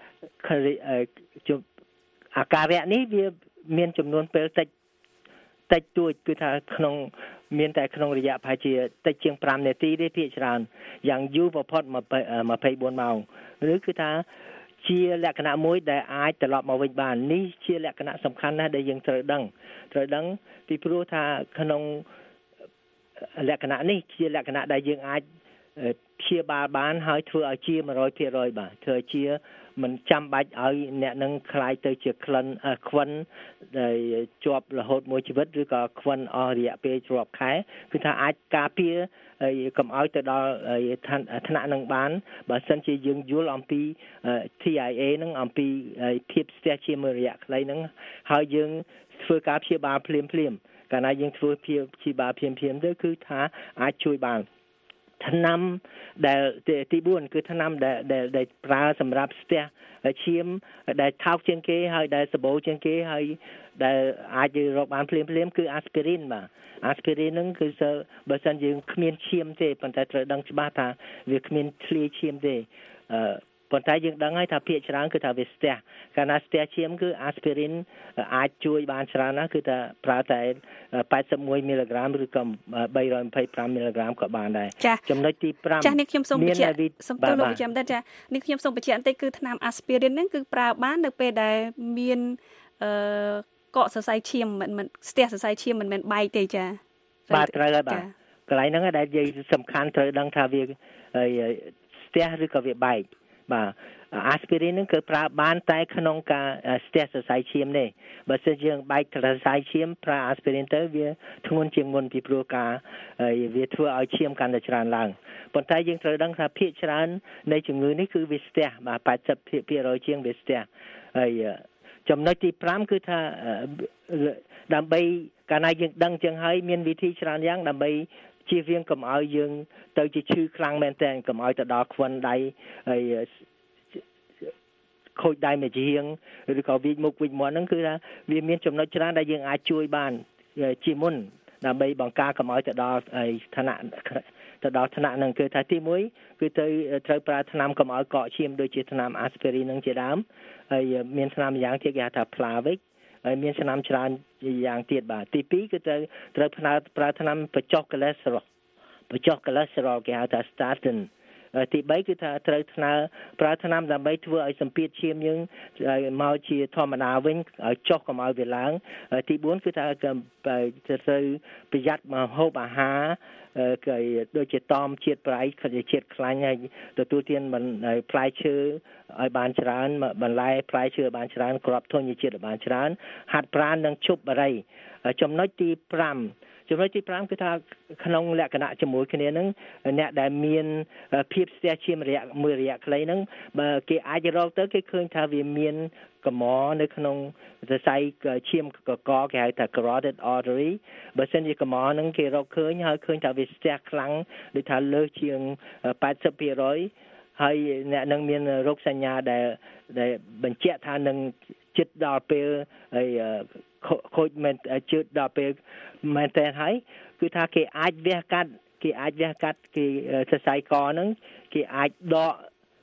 អាការៈនេះវាមានចំនួនពេលតិចតួចគឺថាមានតែក្នុងរយៈប្រហែលជាតិចជាង5នាទីទេភាគច្រើនយ៉ាងយូរបំផុត24ម៉ោងឬគឺថាជាលក្ខណៈមួយដែលអាចត្រឡប់មកវិញបាននេះជាលក្ខណៈសំខាន់ណាស់ដែលយើងត្រូវដឹងពីព្រោះថាក្នុងលក្ខណៈនេះជាលក្ខណៈដែលយើងអាចព្យាបាលបានហើយធ្វើឲ្យជា 100% បាទធ្វើជាមិនចាំបាច់ឲ្យអ្នកនឹងខ្លាយទៅជាខ្វិនដែលជាប់រហូតមួយជីវិតឬក៏ខ្វិនអស់រយៈពេលរាប់ខែគឺថាអាចការពារកុំឲ្យទៅដល់ថ្នាក់នឹងបានបើសិនជាយើងយល់អំពី TIA នឹងអំពីភាពស្ទះឈាមរយៈខ្លីហ្នឹងហើយយើងធ្វើការព្យាបាលភ្លាមកាលណាយើងធ្វើព្យាបាលភ្លាមទៅគឺថាអាចជួយបានថ្នាំដែលទី4គឺថ្នាំដែលប្រើសម្រាប់ស្ទះឈាមដែលថោកជាងគេហើយដែលសម្បូរជាងគេហើយដែលអាចរកបានភ្លាមគឺអាស្ពីរីនបាទអាស្ពីរីនហ្នឹងគឺបើសិនយើងគ្មានឈាមទេប៉ុន្តែត្រូវដឹងច្បាស់ថាវាគ្មានធ្លាយឈាមទេប៉ុន្តែយើងដឹងហើយថាភាគច្រើនគឺថាវាស្ទះកាលណាស្ទះឈាមគឺអាស្ពីរីនអាចជួយបានច្រើនណាស់គឺថាប្រើតែ81មីលីក្រាមឬក៏325មីលីក្រាមក៏បានដែរចំណុចទី5 ចាស់នេះខ្ញុំសូមបញ្ជាក់សូមទោសលោកវិជ្ជបណ្ឌិតចានេះខ្ញុំសូមបញ្ជាក់បន្តិចគឺថ្នាំអាស្ពីរីនហ្នឹងគឺប្រើបាននៅពេលដែលមានកកសរសៃឈាមមិនស្ទះសរសៃឈាមមិនមែនបែកទេចាបាទត្រូវហើយបាទកន្លែងហ្នឹងដែលយើងសំខាន់ត្រូវដឹងថាវាស្ទះឬក៏វាបែកបាទអាស្ពីរីនហ្នឹងគឺប្រើបានតែក្នុងការស្ទះសរសៃឈាមនេះបើសិនយើងបែកសរសៃឈាមប្រើអាស្ពីរីនទៅវាធ្ងន់ជាងមុនពីព្រោះការវាធ្វើឲ្យឈាមកាន់តែច្រើនឡើងប៉ុន្តែយើងត្រូវដឹងថាភាគច្រើននៃជំងឺនេះគឺវាស្ទះបាទ 80% ជាងវាស្ទះហើយចំណុចទី5គឺថាដើម្បីកាលណាយើងដឹងចឹងហើយមានវិធីច្រើនយ៉ាងដើម្បីជៀសវាងកុំឲ្យយើងទៅជាឈឺខ្លាំងមែនទែនកុំឲ្យទៅដល់ខ្វិនដៃហើយខូចដៃមួយជាងឬក៏វិចមុខវិចមាត់ហ្នឹងគឺថាវាមានចំណុចច្រើនដែលយើងអាចជួយបានជាមុនដើម្បីបង្ការកុំឲ្យទៅដល់ឋានៈហ្នឹងគឺថាទី1គឺត្រូវប្រើថ្នាំកុំឲ្យកកឈាមដូចជាថ្នាំអាស្ពីរីនហ្នឹងជាដើមហើយមានថ្នាំម្យ៉ាងទៀតគេហៅថា Plavix ហើយមានថ្នាំច្រើនយ៉ាងទៀតបាទទី2គឺត្រូវប្រើថ្នាំបញ្ចុះកូឡេស្តេរ៉ុលគេហៅថា statin ទី3គឺថាត្រូវប្រើថ្នាំដើម្បីធ្វើឲ្យសម្ពាធឈាមយើងមកជាធម្មតាវិញឲ្យចុះកុំឲ្យវាឡើងទី4គឺថាត្រូវប្រយ័ត្នមកហូបអាហារដូចជាតមជាតិប្រៃជាតិខ្លាញ់ហើយទទួលទានផ្លែឈើឲ្យបានច្រើនបន្លែផ្លែឈើបានច្រើនគ្រាប់ធញ្ញជាតិបានច្រើនហាត់ប្រាណនិងឈប់បារីចំណុចទី5 ចំណុចទី5គឺថាក្នុងលក្ខណៈជាមួយគ្នានឹងអ្នកដែលមានភាពស្ទះឈាមរយៈមួយរយៈខ្លីហ្នឹងបើគេអាចរកទៅគេឃើញថាវាមានកំមនៅក្នុងសរសៃឈាមកកគេហៅថា carotid artery បើសិនជាកំមហ្នឹងគេរកឃើញហើយឃើញថាវាស្ទះខ្លាំងដូចថាលើសជាង 80% ហើយអ្នកនឹងមានរោគសញ្ញាដែលបញ្ជាក់ថានឹងជិតដល់ពេលហើយខូចមែនជិតដល់ពេលមែនតើហើយគឺថាគេអាចវះកាត់គេសរសៃកហ្នឹងគេអាចដក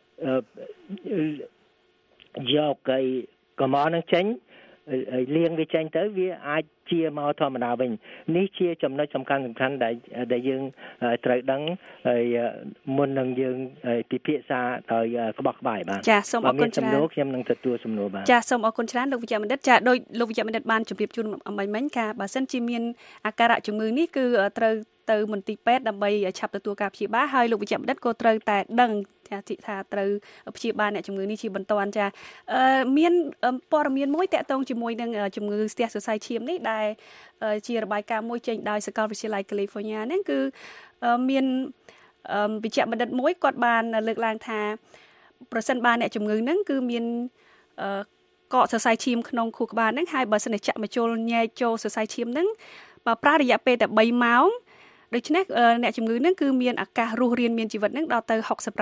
យកcáiកំមនឹងចេញលាងវាចេញទៅវាអាចជាមកធម្មតាវិញនេះជាចំណុចសំខាន់ដែលយើងត្រូវដឹងហើយមុននឹងយើងពិភាក្សាដោយក្បោះក្បាយបាទចាសូមអរគុណច្រើនខ្ញុំនឹងទទួលសំណួរបាទចាសូមអរគុណច្រើនលោកវិជ្ជបណ្ឌិតចាដោយលោកវិជ្ជបណ្ឌិតបានជម្រាបជូនអំបញ្ញមិញការបើសិនជាមានអាការៈជំងឺនេះគឺត្រូវទៅមន្ទីរពេទ្យដើម្បីឆាប់ទទួលការព្យាបាលហើយលោកវិជ្ជបណ្ឌិតក៏ត្រូវតែដឹងថាត្រូវព្យាបាលអ្នកជំងឺនេះជាបន្ទាន់ចាមានព័ត៌មានមួយតាក់ទងជាមួយនឹងជំងឺស្ទះសរសៃឈាមនេះដែលជារបាយការណ៍មួយចេញដោយសាកលវិទ្យាល័យ California ហ្នឹងគឺមានវិជ្ជបណ្ឌិតមួយគាត់បានលើកឡើងថាប្រសិនបើអ្នកជំងឺហ្នឹងគឺមានកកសរសៃឈាមក្នុងខួរក្បាលហ្នឹងហើយបើសិនជាចាក់មកចូលញែកចូលសរសៃឈាមហ្នឹងបើប្រើរយៈពេលតែ3ម៉ោងដូច្នេះអ្នកជំងឺនឹងគឺមានឱកាសរស់រានមានជីវិតនឹងដល់ទៅ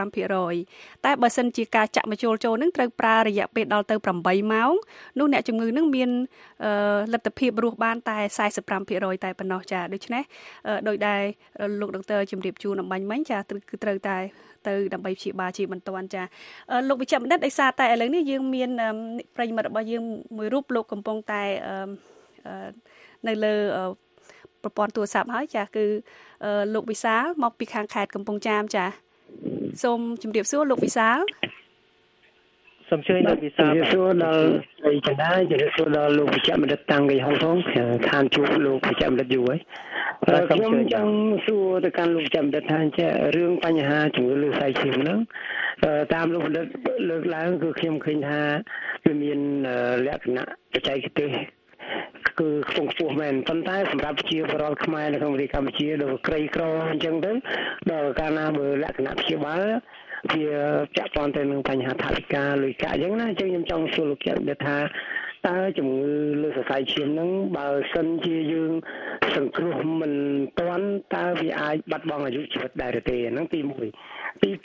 65% តែបើសិនជាការចាក់មកចូលនឹងត្រូវប្រើរយៈពេលដល់ទៅ8ម៉ោងនោះអ្នកជំងឺនឹងមានលទ្ធភាពរស់បានតែ 45% តែប៉ុណ្ណោះចាដូច្នេះដោយដែលលោកដុកទ័រជំរាបជូនអំបញ្ញមិញចាគឺត្រូវតែទៅដើម្បីព្យាបាលជាបន្ទាន់ចាលោកវិជ្ជបណ្ឌិតដោយសារតែឥឡូវនេះយើងមានប្រិយមិត្តរបស់យើងមួយរូបលោកកំពុងតែនៅលើប្រព័ន្ធទូរស័ព្ទហើយចាគឺលោកវិសាលមកពីខាងខេត្តកំពង់ចាមចាសូមជម្រាបសួរលោកវិសាលសូមជួយលោកវិសាលសួរដល់ស្រីចន្ទាជម្រាបសួរដល់លោកវិជ្ជបណ្ឌិតតាំងពីហុងផងខានជួបលោកវិជ្ជបណ្ឌិតយូរហើយខ្ញុំចង់សួរទៅកាន់លោកវិជ្ជបណ្ឌិតថាចារឿងបញ្ហាជំងឺលើសរសៃឈាមហ្នឹងតាមលោកបណ្ឌិតលើកឡើងគឺខ្ញុំឃើញថាវាមានលក្ខណៈបច្ចេកទេសគឺខ្ពង់ខ្ពស់មែនប៉ុន្តែសម្រាប់ជាបរិបទខ្មែរនៅក្នុងប្រទេសកម្ពុជាដូចក្រីក្រអញ្ចឹងទៅដល់កាលណាបើលក្ខណៈព្យាបាលវាចាក់ព័ន្ធទៅនឹងបញ្ហាថវិកាលុយកាក់អញ្ចឹងណាអញ្ចឹងខ្ញុំចង់សួរលោកចាត់ថាតើជំងឺលើសរសៃឈាមហ្នឹងបើសិនជាយើងសង្គ្រោះមិនទាន់តើវាអាចបាត់បង់អាយុជីវិតដែរទេហ្នឹងទី1ទី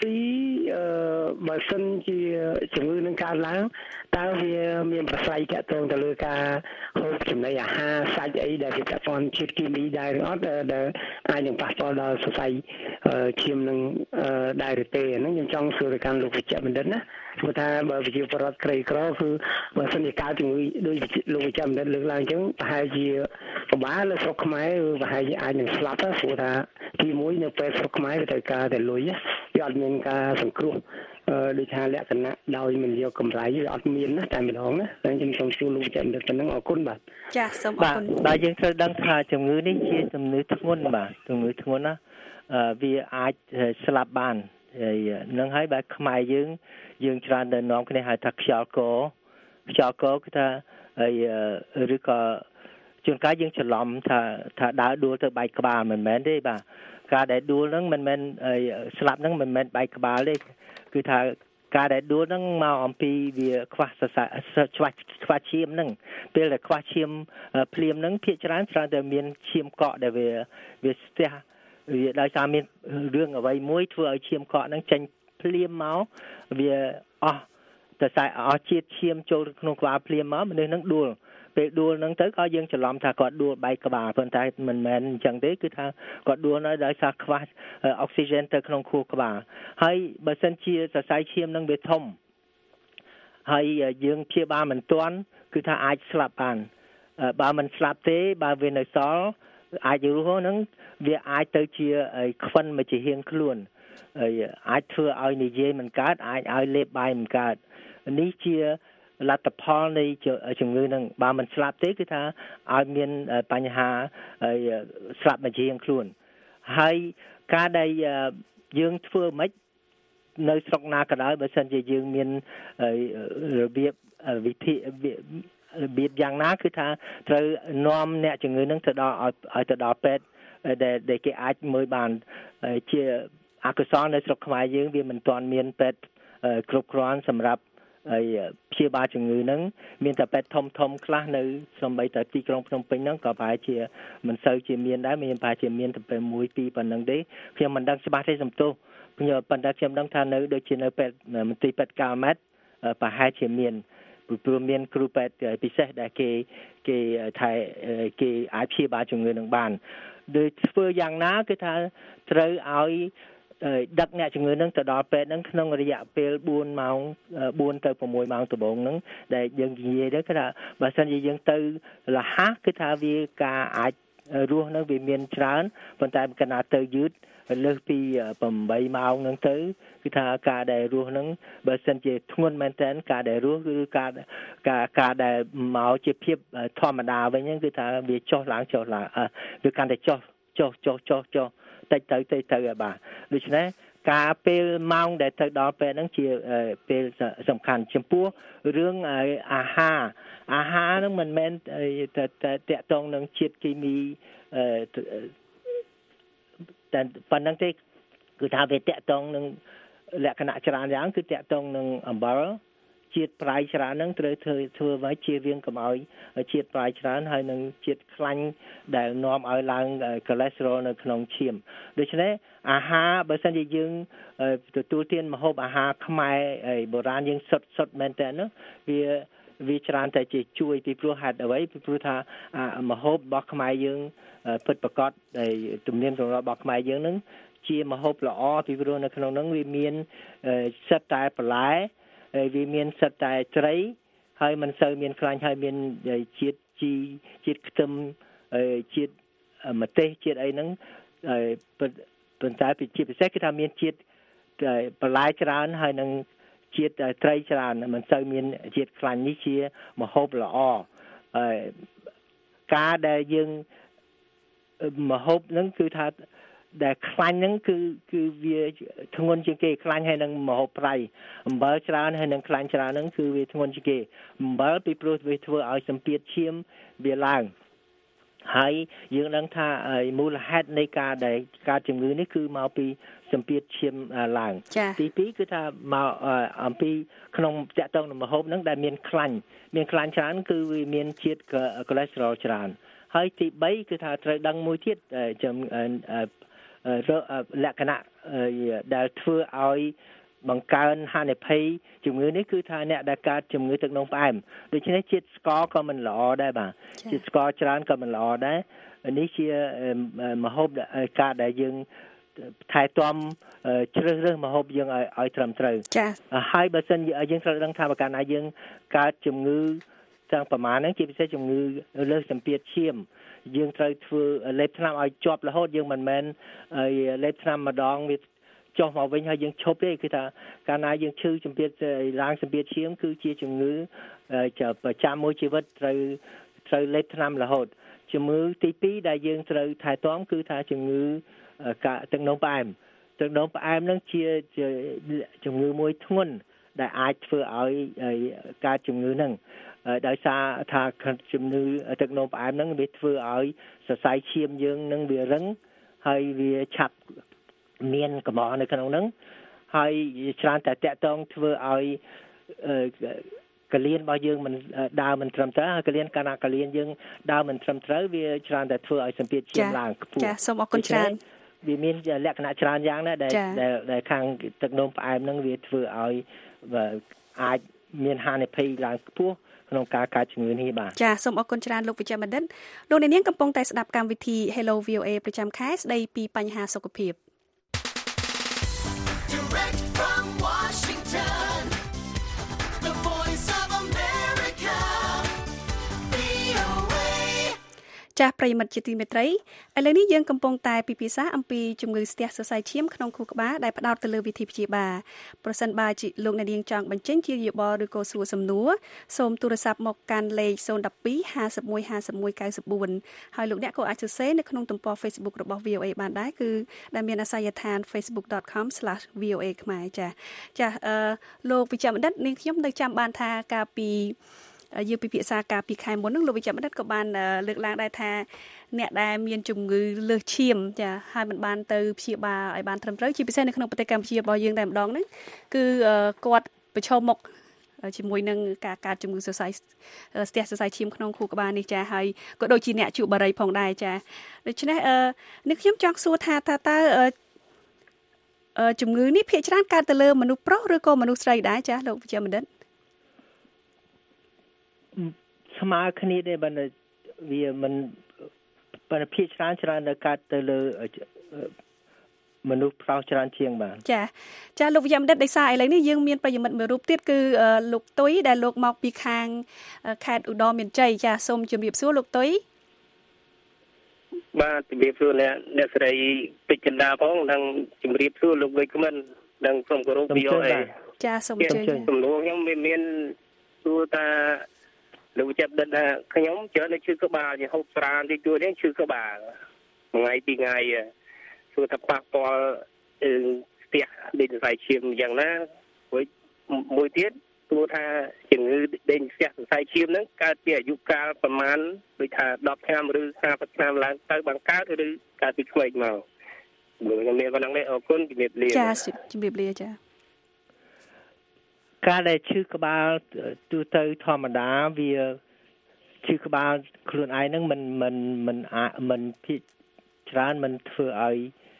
2បើសិនជាជំងឺនឹងកើតឡើងតើវាមានប្រស័យតាក់ទងទៅលើការហូបចំណីអាហារសាច់អីដែលវាតាក់ទងជាតិគីមីដែរឬអត់ដែលអាចនឹងប៉ះពាល់ដល់សរសៃឈាមនឹងដែរឬទេហ្នឹងខ្ញុំចង់សួរទៅកាន់លោកវិជ្ជបណ្ឌិតណាព្រោះថាបើវិជាបរិបទក្រីក្រគឺបើសិនជាកើតជំងឺដោយលោកវិជ្ជបណ្ឌិតលើកឡើងអញ្ចឹងប្រហែលជាពិបាកលើស្រុកខ្មែរប្រហែលជាអាចនឹងស្លាប់ព្រោះថាទី1នៅពេលស្រុកខ្មែរវាត្រូវការតែលុយវាអត់មានការសង្គ្រោះដូចថាលក្ខណៈដោយមិនយកកម្រៃវាអត់មានណាតែម្ដងណាតែខ្ញុំសូមសួរលោកវិជ្ជបណ្ឌិតប៉ុណ្ណឹងអរគុណបាទចាសូមអរគុណបាទយើងត្រូវដឹងថាជំងឺនេះជាជំងឺធ្ងន់បាទជំងឺធ្ងន់ណាវាអាចស្លាប់បានហើយនឹងហើយបែបខ្មែរយើងច្រើនតែនាំគ្នាហៅថាខ្យល់កគឺថាឬក៏ជួនកាលយើងច្រឡំថាដើរដួលទៅបែកក្បាលមិនមែនទេបាទការដែលដួលហ្នឹងមិនមែនស្លាប់ហ្នឹងមិនមែនបែកក្បាលទេគឺថាការដែលដួលហ្នឹងមកអំពីវាខ្វះខ្វះឈាមហ្នឹងពេលដែលខ្វះឈាមភ្លាមហ្នឹងភាគច្រើនតែមានឈាមកកដែលវាស្ទះវាដោយសារមានរឿងអ្វីមួយធ្វើឲ្យឈាមកកហ្នឹងចេញភ្លាមមកវាអស់តែអស់ជាតិឈាមចូលក្នុងក្បាលភ្លាមមកមនុស្សហ្នឹងដួលពេលដួលហ្នឹងទៅក៏យើងច្រឡំថាគាត់ដួលបែកក្បាលប៉ុន្តែមិនមែនអញ្ចឹងទេគឺថាគាត់ដួលនៅដោយសារខ្វះអុកស៊ីហ្សែនទៅក្នុងខួរក្បាលហើយបើសិនជាសរសៃឈាមហ្នឹងវាធំហើយយើងព្យាបាលមិនទាន់គឺថាអាចស្លាប់បានបើមិនស្លាប់ទេបើវានៅសល់អាចរស់ហ្នឹងវាអាចទៅជាខ្វិនមកជាហៀងខ្លួនហើយអាចធ្វើឲ្យនិយាយមិនកើតអាចឲ្យលេបបាយមិនកើតនេះជាលទ្ធផលនៃជំងឺនឹងបើមិនស្លាប់ទេគឺថាឲ្យមានបញ្ហាស្លាប់មកជាងខ្លួនហើយការដែលយើងធ្វើមិននៅស្រុកណាក៏ដោយបើសិនជាយើងមានរបៀបវិធីរបៀបយ៉ាងណាគឺថាត្រូវនាំអ្នកជំងឺនឹងទៅដល់ឲ្យទៅដល់ពេទ្យដែលគេអាចមើលបានជាអកុសលនៅស្រុកខ្មែរយើងវាមិនទាន់មានពេទ្យគ្រប់គ្រាន់សម្រាប់ព្យាបាលជំងឺហ្នឹងមានតែពេទ្យធំខ្លះនៅសំបីតែទីក្រុងភ្នំពេញហ្នឹងក៏ប្រហែលជាមិនសូវជាមានដែរមានប្រហែលជាមានតែ1 2ប៉ុណ្្នឹងទេខ្ញុំមិនដឹងច្បាស់ទេសំទោសខ្ញុំប៉ុន្តែខ្ញុំដឹងថានៅដូចជានៅពេទ្យមន្ទីរពេទ្យកាល់ម៉ែតប្រហែលជាមានព្រោះមានគ្រូពេទ្យពិសេសដែលគេថែគេអាចព្យាបាលជំងឺនឹងបានដោយធ្វើយ៉ាងណាគឺថាត្រូវឲ្យដឹកអ្នកជំងឺនឹងទៅដល់ពេទ្យនឹងក្នុងរយៈពេល4ម៉ោង4ទៅ6ម៉ោងដំបូងហ្នឹងដែលយើងនិយាយទៅគឺថាបើសិនជាយើងទៅលះគឺថាវាការអាចរស់នឹងវាមានច្រើនប៉ុន្តែកណ្ដាលទៅយឺតលើសពី8ម៉ោងហ្នឹងទៅគឺថាការដែលរស់ហ្នឹងបើសិនជាធ្ងន់មែនតើការដែលរស់គឺការដែលមកជាភាពធម្មតាវិញហ្នឹងគឺថាវាចុះឡើងវាកាន់តែចុះតិចទៅបាទដូច្នេះការពេលម៉ោងដែលទៅដល់ពេលហ្នឹងជាពេលសំខាន់ចំពោះរឿងអាហារហ្នឹងមិនមែនតែតកតងនឹងជាតិគីមីតែប៉ុណ្ណឹងទេគឺថាវាតកតងនឹងលក្ខណៈច្រើនយ៉ាងគឺតកតងនឹងអំបិលជាតិប្រៃច្រើនហ្នឹងត្រូវធ្វើឲ្យជៀសវាងកុំឲ្យជាតិប្រៃច្រើនហើយនឹងជាតិខ្លាញ់ដែលនាំឲ្យឡើងកូលេស្តេរ៉ុលនៅក្នុងឈាមដូច្នេះអាហារបើសិនជាយើងទទួលទានម្ហូបអាហារខ្មែរបុរាណយើងសុទ្ធមែនតើវាច្រើនតែជាជួយពីព្រោះហេតុអ្វីពីព្រោះថាម្ហូបរបស់ខ្មែរយើងពិតប្រាកដទំនៀមទម្លាប់របស់ខ្មែរយើងនឹងជាម្ហូបល្អពីព្រោះនៅក្នុងហ្នឹងវាមានសិតតែបន្លែវាមានសិតតែត្រីហើយមិនសូវមានខ្លាញ់ហើយមានជាតិជីជាតិខ្ទឹមជាតិម្ទេសជាតិអីហ្នឹងប៉ុន្តែជាពិសេសគឺថាមានជាតិបន្លែច្រើនហើយនឹងជាតិត្រីច្រើនមិនសូវមានជាតិខ្លាញ់នេះជាម្ហូបល្អការដែលយើងម្ហូបហ្នឹងគឺថាដែលខ្លាញ់ហ្នឹងគឺវាធ្ងន់ជាងគេខ្លាញ់ហើយនឹងម្ហូបប្រៃអំបិលច្រើនហើយនឹងខ្លាញ់ច្រើនហ្នឹងគឺវាធ្ងន់ជាងគេអំបិលពីព្រោះវាធ្វើឲ្យសម្ពាធឈាមវាឡើងហើយយើងដឹងថាមូលហេតុនៃការជំងឺនេះគឺមកពីសម្ពាធឈាមឡើងទី2គឺថាមកអំពីក្នុងតកតងនឹងម្ហូបហ្នឹងដែលមានខ្លាញ់ច្រើនគឺវាមានជាតិកូលេស្តេរ៉ុលច្រើនហើយទី3គឺថាត្រូវដឹងមួយទៀតលក្ខណៈដែលធ្វើឲ្យបង្កើនហានិភ័យជំងឺនេះគឺថាអ្នកដែលកើតជំងឺទឹកនោមផ្អែមដូច្នេះជាតិស្ករក៏មិនល្អដែរបាទជាតិស្ករច្រើនក៏មិនល្អដែរនេះជាម្ហូបការដែលយើងថែទាំជ្រើសរើសម្ហូបយើងឲ្យត្រឹមត្រូវហើយបើសិនយើងត្រូវដឹងថាបើកាលណាយើងកើតជំងឺទាំងប្រមាណហ្នឹងជាពិសេសជំងឺលើសសម្ពាធឈាមយើងត្រូវធ្វើលេបថ្នាំឲ្យជាប់រហូតយើងមិនមែនលេបថ្នាំម្ដងវាចុះមកវិញហើយយើងឈប់ទេគឺថាកាលណាយើងឈឺសម្ពាធឡើងសម្ពាធឈាមគឺជាជំងឺប្រចាំមួយជីវិតត្រូវលេបថ្នាំរហូតជំងឺទី2ដែលយើងត្រូវថែទាំគឺថាជំងឺទឹកនោមផ្អែមហ្នឹងជាជំងឺមួយធ្ងន់ដែលអាចធ្វើឲ្យកើតជំងឺហ្នឹងដោយសារថាជំងឺទឹកនោមផ្អែមហ្នឹងវាធ្វើឲ្យសរសៃឈាមយើងនឹងវារឹងហើយវាឆាប់មានកម្ដៅនៅក្នុងហ្នឹងហើយច្រើនតែតាក់ទងធ្វើឲ្យកលៀនរបស់យើងមិនដើរមិនត្រឹមត្រូវហើយកលៀនកាលណាកលៀនយើងដើរមិនត្រឹមត្រូវវាច្រើនតែធ្វើឲ្យសម្ពាធឈាមឡើងខ្ពស់ចាសូមអរគុណច្រើនវាមានលក្ខណៈច្រើនយ៉ាងណាស់ដែលខាងទឹកនោមផ្អែមហ្នឹងវាធ្វើឲ្យអាចមានហានិភ័យឡើងខ្ពស់ក្នុងការកើតជំងឺនេះបាទចាសូមអរគុណច្រើនលោកវិជ្ជបណ្ឌិតលោកអ្នកនាងកំពុងតែស្ដាប់កម្មវិធី Hello VOA ប្រចាំខែស្ដីពីបញ្ហាសុខភាពចាស់ប្រិយមិត្តជាទីមេត្រីឥឡូវនេះយើងកំពុងតែពិភាក្សាអំពីជំងឺស្ទះសរសៃឈាមក្នុងខួរក្បាលដែលផ្ដោតទៅលើវិធីព្យាបាលប្រសិនបើលោកអ្នកនាងចង់បញ្ចេញជាយោបល់ឬក៏សួរសំណួរសូមទូរស័ព្ទមកកាន់លេខ012 51 51 94ហើយលោកអ្នកក៏អាចសរសេរនៅក្នុងទំព័រ Facebook របស់ VOA បានដែរគឺដែលមានអាសយដ្ឋាន facebook.com/voa ខ្មែរចាលោកវិជ្ជបណ្ឌិតនាងខ្ញុំនៅចាំបានថាកាលពីយើងពិភាក្សាការពីខែមុនហ្នឹងលោកវិជ្ជបណ្ឌិតក៏បានលើកឡើងដែរថាអ្នកដែលមានជំងឺលើសឈាមចាហើយមិនបានទៅព្យាបាលឲ្យបានត្រឹមត្រូវជាពិសេសនៅក្នុងប្រទេសកម្ពុជារបស់យើងតែម្ដងហ្នឹងគឺគាត់ប្រឈមមុខជាមួយនឹងការកើតជំងឺសរសៃស្ទះសរសៃឈាមក្នុងខួរក្បាលនេះចាហើយក៏ដូចជាអ្នកជក់បារីផងដែរចាដូច្នេះនេះខ្ញុំចង់សួរថាតើជំងឺនេះភាគច្រើនកើតទៅលើមនុស្សប្រុសឬក៏មនុស្សស្រីដែរចាលោកវិជ្ជបណ្ឌិតស្មើគ្នាទេបើវាមិនបើភាគច្រើននៅកើតទៅលើមនុស្សប្រុសច្រើនជាងបាទចាលោកវិជ្ជបណ្ឌិតដោយសារឥឡូវនេះយើងមានប្រិយមិត្តមួយរូបទៀតគឺលោកទុយដែលលោកមកពីខាងខេត្តឧត្តរមានជ័យចាសូមជម្រាបសួរលោកទុយបាទជម្រាបសួរអ្នកស្រីពេជ្រកណ្ដាលផងនិងជម្រាបសួរលោកវិជ្ជមិននិងសូមគោរព VOA ចាសូមអញ្ជើញសំណួរខ្ញុំមានសួរថាលោកវិជ្ជបណ្ឌិតថាខ្ញុំច្រើនតែឈឺក្បាលជាហូបស្រានតិចតួចនេះឈឺក្បាលថ្ងៃពីរថ្ងៃសួរថាប៉ះពាល់ស្ទះដេញសរសៃឈាមយ៉ាងណាមួយទៀតសួរថាជំងឺដេញស្ទះសរសៃឈាមហ្នឹងកើតពីអាយុកាលប្រមាណដូចថា10ឆ្នាំឬ30ឆ្នាំឡើងទៅបានកើតឬកើតពីក្មេងមកខ្ញុំមានប៉ុណ្ណឹងទេអរគុណជំរាបលាចាជំរាបលាចាការដែលឈឺក្បាលទូទៅធម្មតាវាឈឺក្បាលខ្លួនឯងហ្នឹងមិនភាគច្រើនមិនធ្វើឲ្យ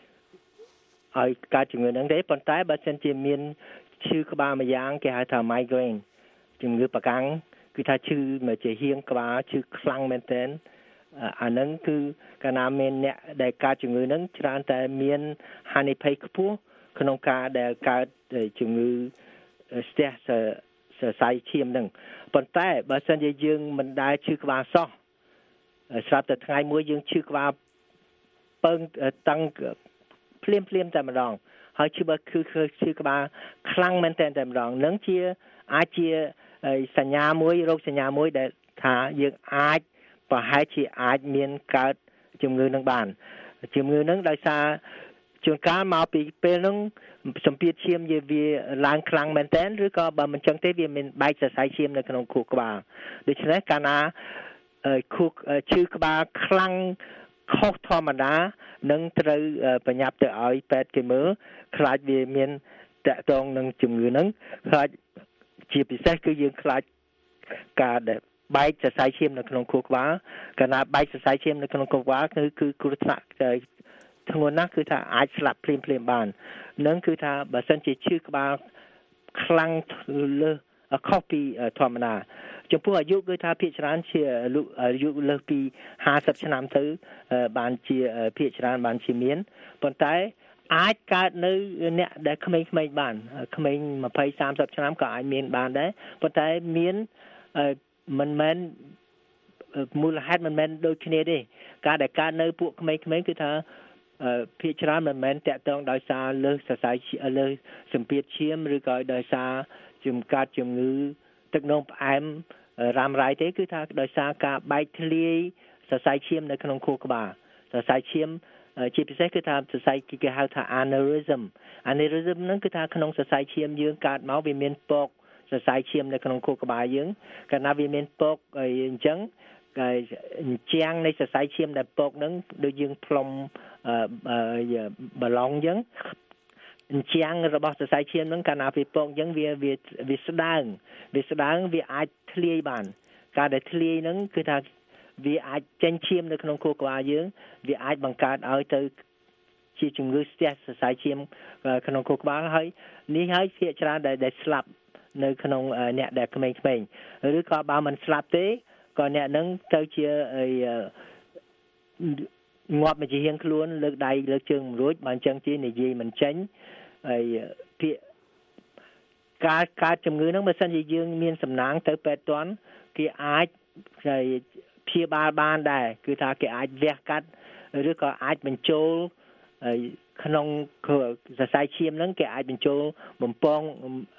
កើតជំងឺហ្នឹងទេប៉ុន្តែបើសិនជាមានឈឺក្បាលមួយយ៉ាងគេហៅថា migraine ជំងឺប្រកាំងគឺថាឈឺមកជាហៀងក្បាលឈឺខ្លាំងមែនទែនអាហ្នឹងគឺកាលណាមានអ្នកដែលកើតជំងឺហ្នឹងច្រើនតែមានហានិភ័យខ្ពស់ក្នុងការដែលកើតជំងឺស្ទះសរសៃឈាមហ្នឹងប៉ុន្តែបើសិនជាយើងមិនដែលឈឺក្បាលសោះស្រាប់តែថ្ងៃមួយយើងឈឺក្បាលពឹងតឹងភ្លាមតែម្ដងហើយឈឺបើគឺឈឺក្បាលខ្លាំងមែនតែម្ដងនឹងជាអាចជាសញ្ញាមួយរោគសញ្ញាមួយដែលថាយើងអាចប្រហែលជាអាចមានកើតជំងឺនឹងបានជំងឺនឹងដោយសារជួនកាលមកពីពេលហ្នឹងសម្ពាធឈាមវាឡើងខ្លាំងមែនតើឬក៏បើមិនចឹងទេវាមានបែកសរសៃឈាមនៅក្នុងខួរក្បាលដូច្នេះកាលណាខួរឈឺក្បាលខ្លាំងខុសធម្មតានឹងត្រូវបញ្ញាប់ទៅឲ្យពេទ្យគេមើលខ្លាចវាមានតកតងនឹងជំងឺហ្នឹងខ្លាចជាពិសេសគឺយើងខ្លាចការដែលបែកសរសៃឈាមនៅក្នុងខួរក្បាលកាលណាបែកសរសៃឈាមនៅក្នុងខួរក្បាលគឺគ្រោះថ្នាក់ធ្ងន់ណាស់គឺថាអាចស្លាប់ភ្លាមបាននឹងគឺថាបើសិនជាឈឺក្បាលខ្លាំងលើសខុសពីធម្មតាចំពោះអាយុគឺថាភាគច្រើនជាអាយុលើសពី50ឆ្នាំទៅបានជាភាគច្រើនបានជាមានប៉ុន្តែអាចកើតនៅអ្នកដែលក្មេងៗបានក្មេង20 30ឆ្នាំក៏អាចមានបានដែរប៉ុន្តែមានមិនមែនមូលហេតុមិនមែនដូចគ្នាទេការដែលកើតនៅពួកក្មេងៗគឺថាភាគច្រើនមិនមែនតាក់ទងដោយសារលើសសរសៃលើសម្ពាធឈាមឬក៏ដោយសារជំងឺទឹកនោមផ្អែមរ៉ាំរ៉ៃទេគឺថាដោយសារការបែកធ្លាយសរសៃឈាមនៅក្នុងខួរក្បាលសរសៃឈាមជាពិសេសគឺថាសរសៃគេហៅថា aneurysm ហ្នឹងគឺថាក្នុងសរសៃឈាមយើងកើតមកវាមានពកសរសៃឈាមនៅក្នុងខួរក្បាលយើងកាលណាវាមានពកអញ្ចឹងជាងនៃសរសៃឈាមដែលពកហ្នឹងដូចយើងផ្លុំបាឡុងអញ្ចឹងជាងរបស់សរសៃឈាមហ្នឹងកាលណាវាពកអញ្ចឹងវាស្ដើងវាអាចធ្លាយបានការដែលធ្លាយហ្នឹងគឺថាវាអាចចេញឈាមនៅក្នុងខួរក្បាលយើងវាអាចបង្កើតឲ្យទៅជាជំងឺស្ទះសរសៃឈាមក្នុងខួរក្បាលហើយនេះហើយភាគច្រើនដែលស្លាប់នៅក្នុងអ្នកដែលក្មេងៗឬក៏បើមិនស្លាប់ទេក៏អ្នកនឹងទៅជាងាប់មកជាហៀងខ្លួនលើកដៃលើកជើងមិនរួចបើអញ្ចឹងជានិយាយមិនចេញហើយភាគការជំងឺហ្នឹងបើសិនជាយើងមានសំណាងទៅពេទ្យទាន់គេអាចព្យាបាលបានដែរគឺថាគេអាចវះកាត់ឬក៏អាចបញ្ចូលក្នុងសរសៃឈាមហ្នឹងគេអាចបញ្ចូលបំពង់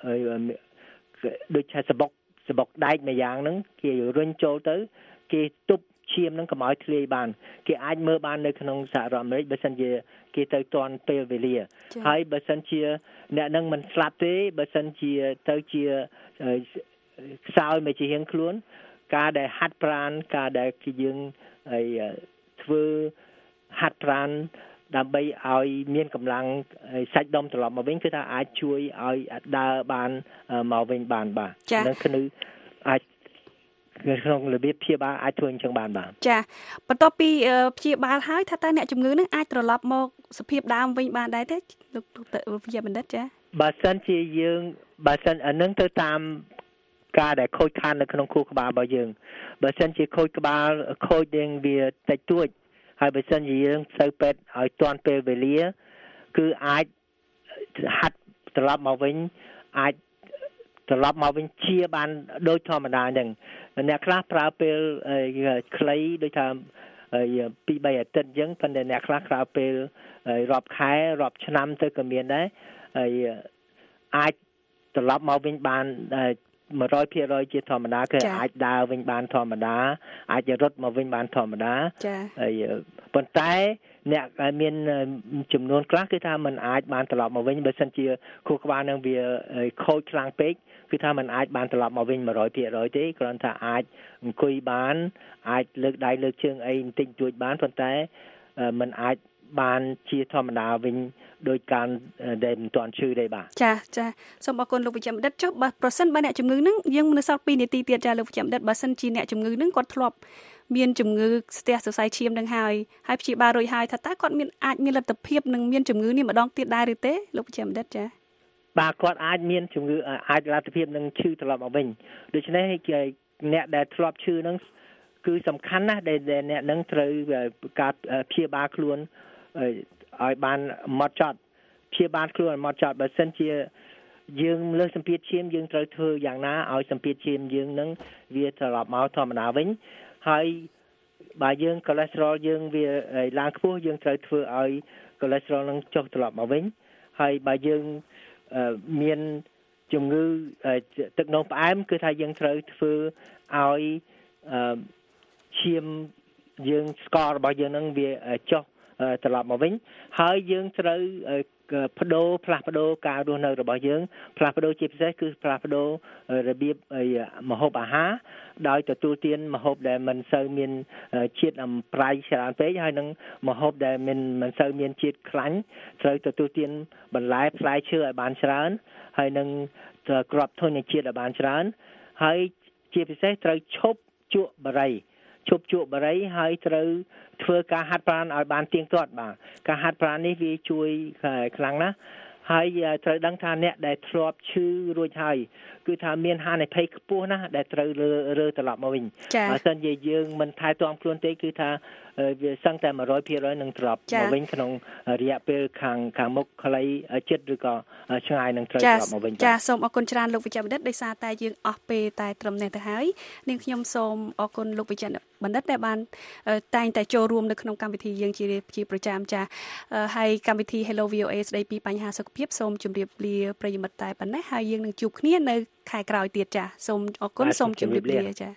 ដូចថាសបុកដែកម្យ៉ាងហ្នឹងគេរុញចូលទៅគេទប់ឈាមហ្នឹងកុំឲ្យធ្លាយបានគេអាចមើលបាននៅក្នុងសហរដ្ឋអាមេរិកបើសិនជាគេទៅទាន់ពេលវេលាហើយបើសិនជាអ្នកហ្នឹងមិនស្លាប់ទេបើសិនជាទៅជាខ្សោយមកជារៀងខ្លួនការដែលហាត់ប្រាណការដែលគឺយើងធ្វើហាត់ប្រាណដើម្បីឲ្យមានកម្លាំងសាច់ដុំត្រឡប់មកវិញគឺថាអាចជួយឲ្យដើរបានមកវិញបានបាទនឹងគឺអាចក្នុងរបៀបព្យាបាលអាចធ្វើអញ្ចឹងបានបាទចាបន្ទាប់ពីព្យាបាលហើយថាតើអ្នកជំងឺនឹងអាចត្រឡប់មកសភាពដើមវិញបានដែរទេលោកវិជ្ជាបណ្ឌិតចាបើសិនជាយើងបើសិនអានឹងទៅតាមការដែលខូចខាតនៅក្នុងខួរក្បាលរបស់យើងបើសិនជាខូចក្បាលខូចយើងវាតិចតួចហើយបើសិនជាយើងទៅពេទ្យឲ្យទាន់ពេលវេលាគឺអាចហាត់ត្រឡប់មកវិញអាចត្រឡប់មកវិញជាបានដូចធម្មតាអញ្ចឹងអ្នកខ្លះប្រើពេលខ្លីដូចថា2-3អាទិត្យអញ្ចឹងប៉ុន្តែអ្នកខ្លះប្រើពេលរាប់ខែរាប់ឆ្នាំទៅក៏មានដែរហើយអាចត្រឡប់មកវិញបាន100% ជាធម្មតាគឺអាចដើរវិញបានធម្មតាអាចរត់មកវិញបានធម្មតាហើយប៉ុន្តែអ្នកមានចំនួនខ្លះគឺថាมันអាចបានត្រឡប់មកវិញបើសិនជាខួរក្បាលនឹងវាខូចខ្លាំងពេកគឺថាมันអាចបានត្រឡប់មកវិញ 100% ទេគ្រាន់តែអាចអង្គុយបានអាចលើកដៃលើកជើងអីបន្តិចតួចបានប៉ុន្តែมันអាចបានជាធម្មតាវិញដោយការដែលមិនទាន់ឈឺទេបាទចាសូមអរគុណលោកវិជ្ជបណ្ឌិតចុះបើប្រសិនបើអ្នកជំងឺនឹងយើងនៅសល់2នាទីទៀតចាលោកវិជ្ជបណ្ឌិតបើសិនជាអ្នកជំងឺនឹងគាត់ធ្លាប់មានជំងឺស្ទះសរសៃឈាមនឹងហើយព្យាបាលរួចហើយថាតើគាត់អាចមានលទ្ធភាពនឹងមានជំងឺនេះម្ដងទៀតដែរឬទេលោកវិជ្ជបណ្ឌិតចាបាទគាត់អាចមានជំងឺអាចលទ្ធភាពនឹងឈឺត្រឡប់មកវិញដូច្នេះអ្នកដែលធ្លាប់ឈឺនឹងគឺសំខាន់ណាស់ដែលអ្នកនឹងត្រូវការព្យាបាលខ្លួនឲ្យបានម៉ត់ចត់ព្យាបាលខ្លួនឲ្យម៉ត់ចត់បើសិនជាយើងលើសសម្ពាធឈាមយើងត្រូវធ្វើយ៉ាងណាឲ្យសម្ពាធឈាមយើងនឹងវាត្រឡប់មកធម្មតាវិញហើយបើយើងកូលេស្តេរ៉ុលយើងវាឡើងខ្ពស់យើងត្រូវធ្វើឲ្យកូលេស្តេរ៉ុលនឹងចុះត្រឡប់មកវិញហើយបើយើងមានជំងឺទឹកនោមផ្អែមគឺថាយើងត្រូវធ្វើឲ្យឈាមយើងស្កររបស់យើងនឹងវាចុះត្រឡប់មកវិញហើយយើងត្រូវផ្លាស់ប្ដូរការរស់នៅរបស់យើងផ្លាស់ប្ដូរជាពិសេសគឺផ្លាស់ប្ដូររបៀបម្ហូបអាហារដោយទទួលទានម្ហូបដែលមិនសូវមានជាតិអម្ប្រៃច្រើនពេកហើយនឹងម្ហូបដែលមិនសូវមានជាតិខ្លាញ់ត្រូវទទួលទានបន្លែផ្លែឈើឲ្យបានច្រើនហើយនឹងគ្រាប់ធញ្ញជាតិឲ្យបានច្រើនហើយជាពិសេសត្រូវឈប់ជក់បារីហើយត្រូវធ្វើការហាត់ប្រាណឲ្យបានទៀងទាត់បាទការហាត់ប្រាណនេះវាជួយខ្លាំងណាស់ហើយត្រូវដឹងថាអ្នកដែលធ្លាប់ឈឺរួចហើយគឺថាមានហានិភ័យខ្ពស់ណាស់ដែលត្រូវរើត្រឡប់មកវិញបើមិនជាយើងមិនថែទាំខ្លួនទេគឺថាវាសឹងតែ 100% នឹងត្រឡប់មកវិញក្នុងរយៈពេលខាងមុខខ្លីចិត្តឬក៏ឆ្ងាយនឹងត្រូវត្រឡប់មកវិញចាសូមអរគុណច្រើនលោកវិជ្ជបណ្ឌិតដោយសារតែយើងអស់ពេលតែត្រឹមនេះទៅហើយនាងខ្ញុំសូមអរគុណលោកវិជ្ជបណ្ឌិតដែលបានតែងតែចូលរួមនៅក្នុងកម្មវិធីយើងជាប្រចាំចាហើយកម្មវិធី Hello VOA ស្ដីពីបញ្ហាសុខភាពសូមជម្រាបលាប្រិយមិត្តតែប៉ុណ្ណេះហើយយើងនឹងជួបគ្នានៅខែក្រោយទៀតចាសូមអរគុណសូមជម្រាបលាចា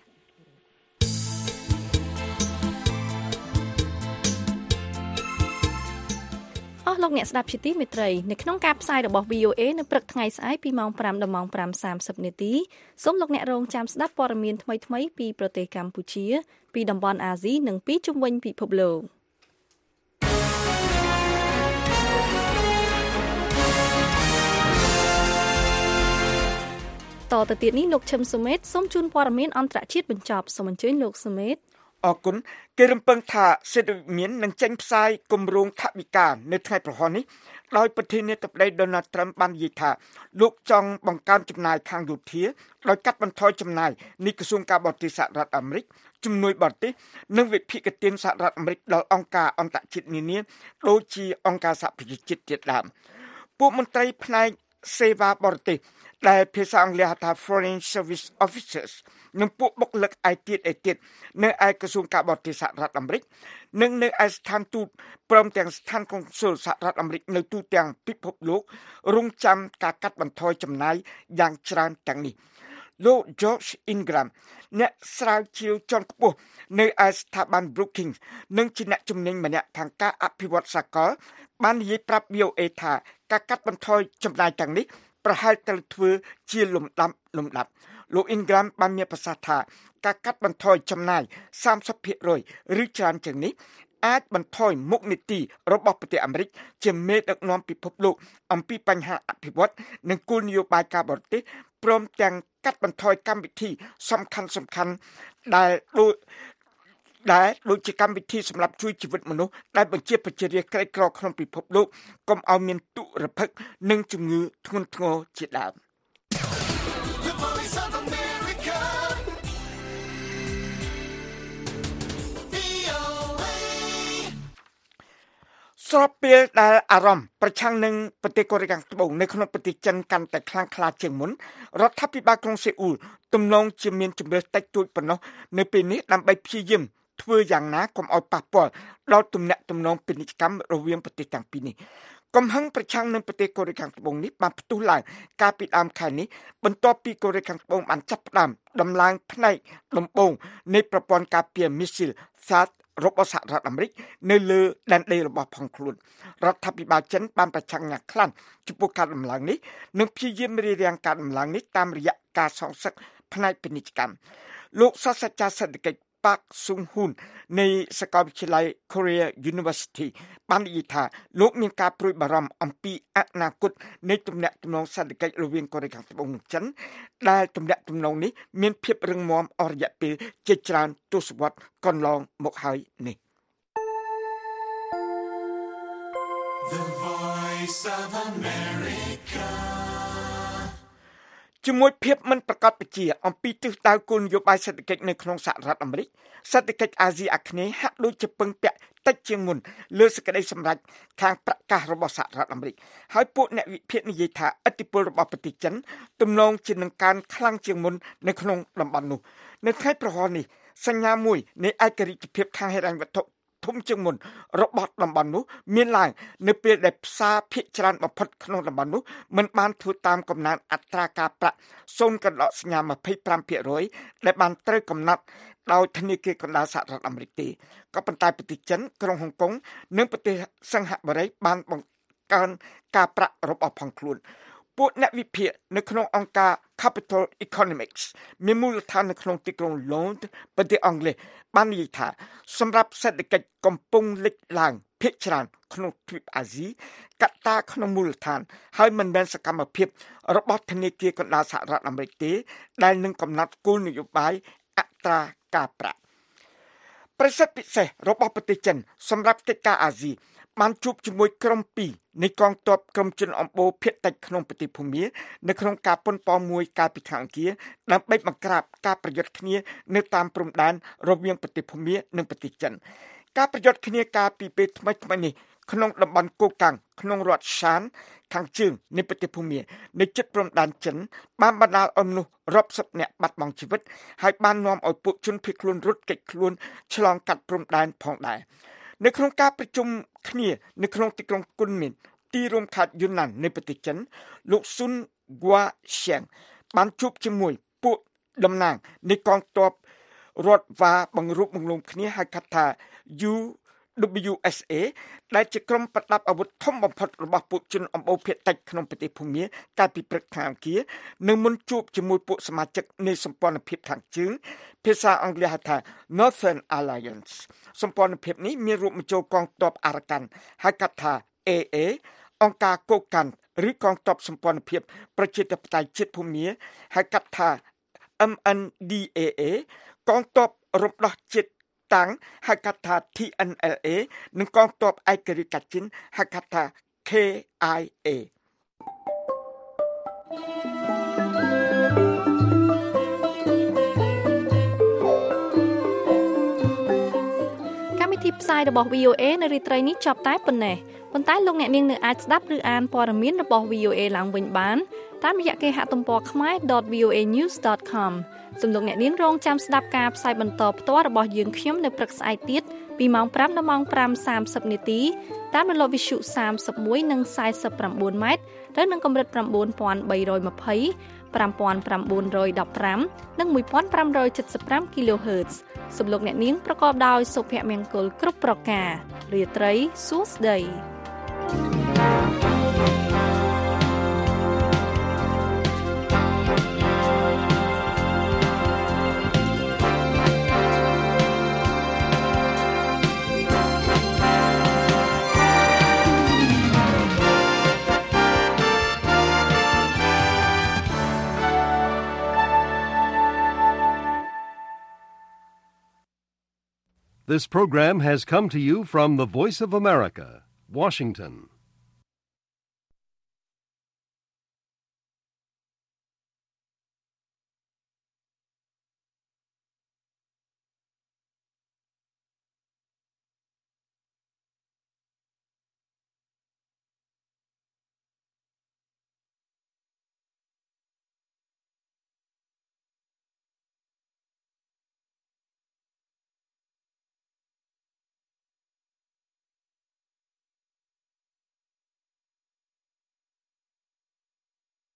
លោកអ្នកស្ដាប់ជាទីមេត្រីនៅក្នុងការផ្សាយរបស់ VOA នៅព្រឹកថ្ងៃស្អែកពីម៉ោង 5 ដល់ម៉ោង 5:30 នាទីសូមលោកអ្នករងចាំស្ដាប់ព័ត៌មានថ្មីៗពីប្រទេសកម្ពុជាពីតំបន់អាស៊ីនិងពីជុំវិញពិភពលោកតទៅទៀតនេះលោកឈឹមសុមេតសូមជូនព័ត៌មានអន្តរជាតិបញ្ចប់សូមអញ្ជើញលោកសុមេតអរគុណគេរំពឹងថាសេដ្ឋវិមាននឹងចេញផ្សាយគម្រោងថវិកានៅថ្ងៃប្រហ័សនេះដោយប្រធានាធិបតី Donald Trump បាននិយាយថាលោកចង់បង្កើនចំណាយខាងយោធាដោយកាត់បន្ថយចំណាយនៃក្រសួងការបរទេសសហរដ្ឋអាមេរិកជំនួយបរទេសនិងវិភាគទានសហរដ្ឋអាមេរិកដល់អង្គការអន្តរជាតិនានាដូចជាអង្គការសហប្រជាជាតិជាដើមពួកមន្ត្រីផ្នែកសេវាបរទេសដែលភាសាអង់គ្លេសហៅថា Foreign Service Officers និងពួកបុគ្គលិកឯទៀតនៅឯក្រសួងការបរទេសសហរដ្ឋអាមេរិកនិងនៅឯស្ថានទូតព្រមទាំងស្ថានកុងស៊ុលសហរដ្ឋអាមេរិកនៅទូទាំងពិភពលោករងចាំការកាត់បន្ថយចំណាយយ៉ាងច្រើនទាំងនេះលោក George Ingram អ្នកស្រាវជ្រាវជាន់ខ្ពស់នៅឯស្ថាប័ន Brookings និងជាអ្នកជំនាញម្នាក់ខាងការអភិវឌ្ឍសកលបាននិយាយប្រាប់ VOA ថាការកាត់បន្ថយចំណាយទាំងនេះប្រហែលត្រូវធ្វើជាលំដាប់លោក Ingram បានមានប្រសាសន៍ថាការកាត់បន្ថយចំណាយ 30% ឬច្រើនជាងនេះអាចបន្ថយមុខនីតិរបស់ប្រទេសអាមេរិកជាមេដឹកនាំពិភពលោកអំពីបញ្ហាអភិវឌ្ឍនិងគោលនយោបាយការបរទេសព្រមទាំងកាត់បន្ថយកម្មវិធីសំខាន់ដែលដូចជាកម្មវិធីសម្រាប់ជួយជីវិតមនុស្សដែលបញ្ជាប្រជារាស្ត្រក្រីក្រក្នុងពិភពលោកកុំឲ្យមានទុរភិក្សនិងជំងឺធ្ងន់ធ្ងរជាដើមស្របពេលដែលអារម្មណ៍ប្រឆាំងនឹងប្រទេសកូរ៉េខាងត្បូងនៅក្នុងប្រទេសចិនកាន់តែខ្លាំងក្លាជាងមុនរដ្ឋាភិបាលក្រុងសេអ៊ូលទំនងជាមានជំរឿនតិចតួចប៉ុណ្ណោះនៅពេលនេះដើម្បីព្យាយាមធ្វើយ៉ាងណាកុំឲ្យប៉ះពាល់ដល់ទំនាក់ទំនងពាណិជ្ជកម្មរវាងប្រទេសទាំងពីរនេះកំហឹងប្រឆាំងនឹងប្រទេសកូរ៉េខាងត្បូងនេះបានផ្ទុះឡើងកាលពីដើមខែនេះបន្ទាប់ពីកូរ៉េខាងត្បូងបានចាប់ផ្ដើមដំឡើងផ្នែកដំបូងនៃប្រព័ន្ធការពារមីស៊ីល THAAD របស់សហរដ្ឋអាមេរិកនៅលើដែនដីរបស់ផងខ្លួនរដ្ឋាភិបាលចិនបានប្រឆាំងយ៉ាងខ្លាំងចំពោះការដំឡើងនេះនិងព្យាយាមរារាំងការដំឡើងនេះតាមរយៈការសងសឹកផ្នែកពាណិជ្ជកម្មលោកសាស្ត្រាចារ្យសេដ្ឋកិច្ច Park Sung-hoon នៃសាកលវិទ្យាល័យ Korea University បាននិយាយថាលោកមានការព្រួយបារម្ភអំពីអនាគតនៃទំនាក់ទំនងសេដ្ឋកិច្ចរវាងកូរ៉េខាងត្បូងនិងចិនដែលទំនាក់ទំនងនេះមានភាពរឹងមាំអស់រយៈពេលជាច្រើនទសវត្សរ៍កន្លងមកហើយនេះ The Voice of America ជាមួយភាពមិនប្រកបវិជ្ជាអំពីទិសដៅគោលនយោបាយសេដ្ឋកិច្ចនៅក្នុងសហរដ្ឋអាមេរិកសេដ្ឋកិច្ចអាស៊ីអាគ្នេយ៍ហាក់ដូចជាពឹងពាក់តិចជាងមុនលើសេចក្តីសម្រេចខាងប្រកាសរបស់សហរដ្ឋអាមេរិកហើយពួកអ្នកវិភាគនិយាយថាឥទ្ធិពលរបស់ប្រទេសចិនទំនងជានឹងកើនខ្លាំងជាងមុននៅក្នុងតំបន់នោះនៅថ្ងៃប្រហ័សនេះសញ្ញាមួយនៃឯករាជ្យភាពខាងហិរញ្ញវត្ថុធំជាងមុនរបស់តំបន់នោះមានឡើងនៅពេលដែលផ្សារភាគច្រើនបំផុតក្នុងតំបន់នោះមិនបានធ្វើតាមកំណើនអត្រាការប្រាក់ 0.25% ដែលបានត្រូវកំណត់ដោយធនាគារកណ្ដាលសហរដ្ឋអាមេរិកទេក៏ប៉ុន្តែប្រទេសចិនក្រុងហុងកុងនិងប្រទេសសិង្ហបុរីបានបង្កើនការប្រាក់របស់ផងខ្លួនពួកអ្នកវិភាគនៅក្នុងអង្គការ Capital Economics មានមូលដ្ឋាននៅក្នុងទីក្រុង London ប្រទេសអង់គ្លេសបាននិយាយថាសម្រាប់សេដ្ឋកិច្ចកំពុងលេចឡើងភាគច្រើនក្នុងទ្វីបអាស៊ីកត្តាក្នុងមូលដ្ឋានហើយមិនមែនសកម្មភាពរបស់ធនាគារកណ្ដាលសហរដ្ឋអាមេរិកទេដែលនឹងកំណត់គោលនយោបាយអត្រាការប្រាក់ប្រសិទ្ធពិសេសរបស់ប្រទេសចិនសម្រាប់កិច្ចការអាស៊ីបានជួបជាមួយក្រុម2នៃកងទ័ពក្រុមជនអម្បូរភាគតិចក្នុងប្រទេសភូមានៅក្នុងការប៉ុនប៉ងមួយកាលពីខែអង្គារដើម្បីបង្ក្រាបការប្រយុទ្ធគ្នានៅតាមព្រំដែនរវាងប្រទេសភូមានិងប្រទេសចិនការប្រយុទ្ធគ្នាកាលពីពេលថ្មីនេះក្នុងតំបន់កូកាំងក្នុងរដ្ឋឆានខាងជើងនៃប្រទេសភូមានៅជិតព្រំដែនចិនបានបណ្ដាលឲ្យមនុស្សរាប់សិបនាក់បាត់បង់ជីវិតហើយបាននាំឲ្យពួកជនភៀសខ្លួនរត់គេចខ្លួនឆ្លងកាត់ព្រំដែនផងដែរនៅក្នុងការប្រជុំគ្នានៅក្នុងទីក្រុងគុនមីនទីរួមខេត្តយូនណាននៃប្រទេសចិនលោកស៊ុនហ្គាសៀងបានជួបជាមួយពួកតំណាងនៃកងទ័ពរដ្ឋវ៉ាបង្រួបបង្រួមគ្នាហៅកាត់ថា UWSA ដែលជាក្រុមប្រដាប់អាវុធធំបំផុតរបស់ពួកជនអម្បូរភាគតិចក្នុងប្រទេសភូមាកាលពីព្រឹកថ្ងៃអង្គារនៅមុនជួបជាមួយពួកសមាជិកនៃសម្ព័ន្ធភាពខាងជើងភាសាអង់គ្លេសហៅថា Northern Alliance សម្ព័ន្ធភាពនេះមានរួមបញ្ចូលកងទ័ពអារ៉ាកាន់ហៅកាត់ថា AA អង្គការកូកាន់ឬកងទ័ពសម្ព័ន្ធភាពប្រជាធិបតេយ្យជាតិភូមាហៅកាត់ថា MNDAA កងទ័ពរំដោះជាតិតាំងហៅកាត់ថា TNLA និងកងទ័ពឯករាជ្យកាជិនហៅកាត់ថា KIA កម្មវិធីផ្សាយរបស់ VOA នៅរាត្រីនេះចប់តែប៉ុណ្ណេះប៉ុន្តែលោកអ្នកនាងនៅអាចស្ដាប់ឬអានព័ត៌មានរបស់ VOA ឡើងវិញបានតាមរយៈគេហទំព័រ khmer.voanews.com សូមលោកអ្នកនាងរងចាំស្ដាប់ការផ្សាយបន្តផ្ទាល់របស់យើងខ្ញុំនៅព្រឹកស្អែកទៀតពីម៉ោង 5 ដល់ម៉ោង 5:30 នាទីតាមរលកវិទ្យុ 31 និង 49 ម៉ែត្រទៅនឹងកម្រិត 9320 5915 និង 1575 kHz សូមលោកអ្នកនាងប្រកបដោយសុភមង្គលគ្រប់ប្រការរាត្រីសួស្តី This program has come to you from the Voice of America, Washington.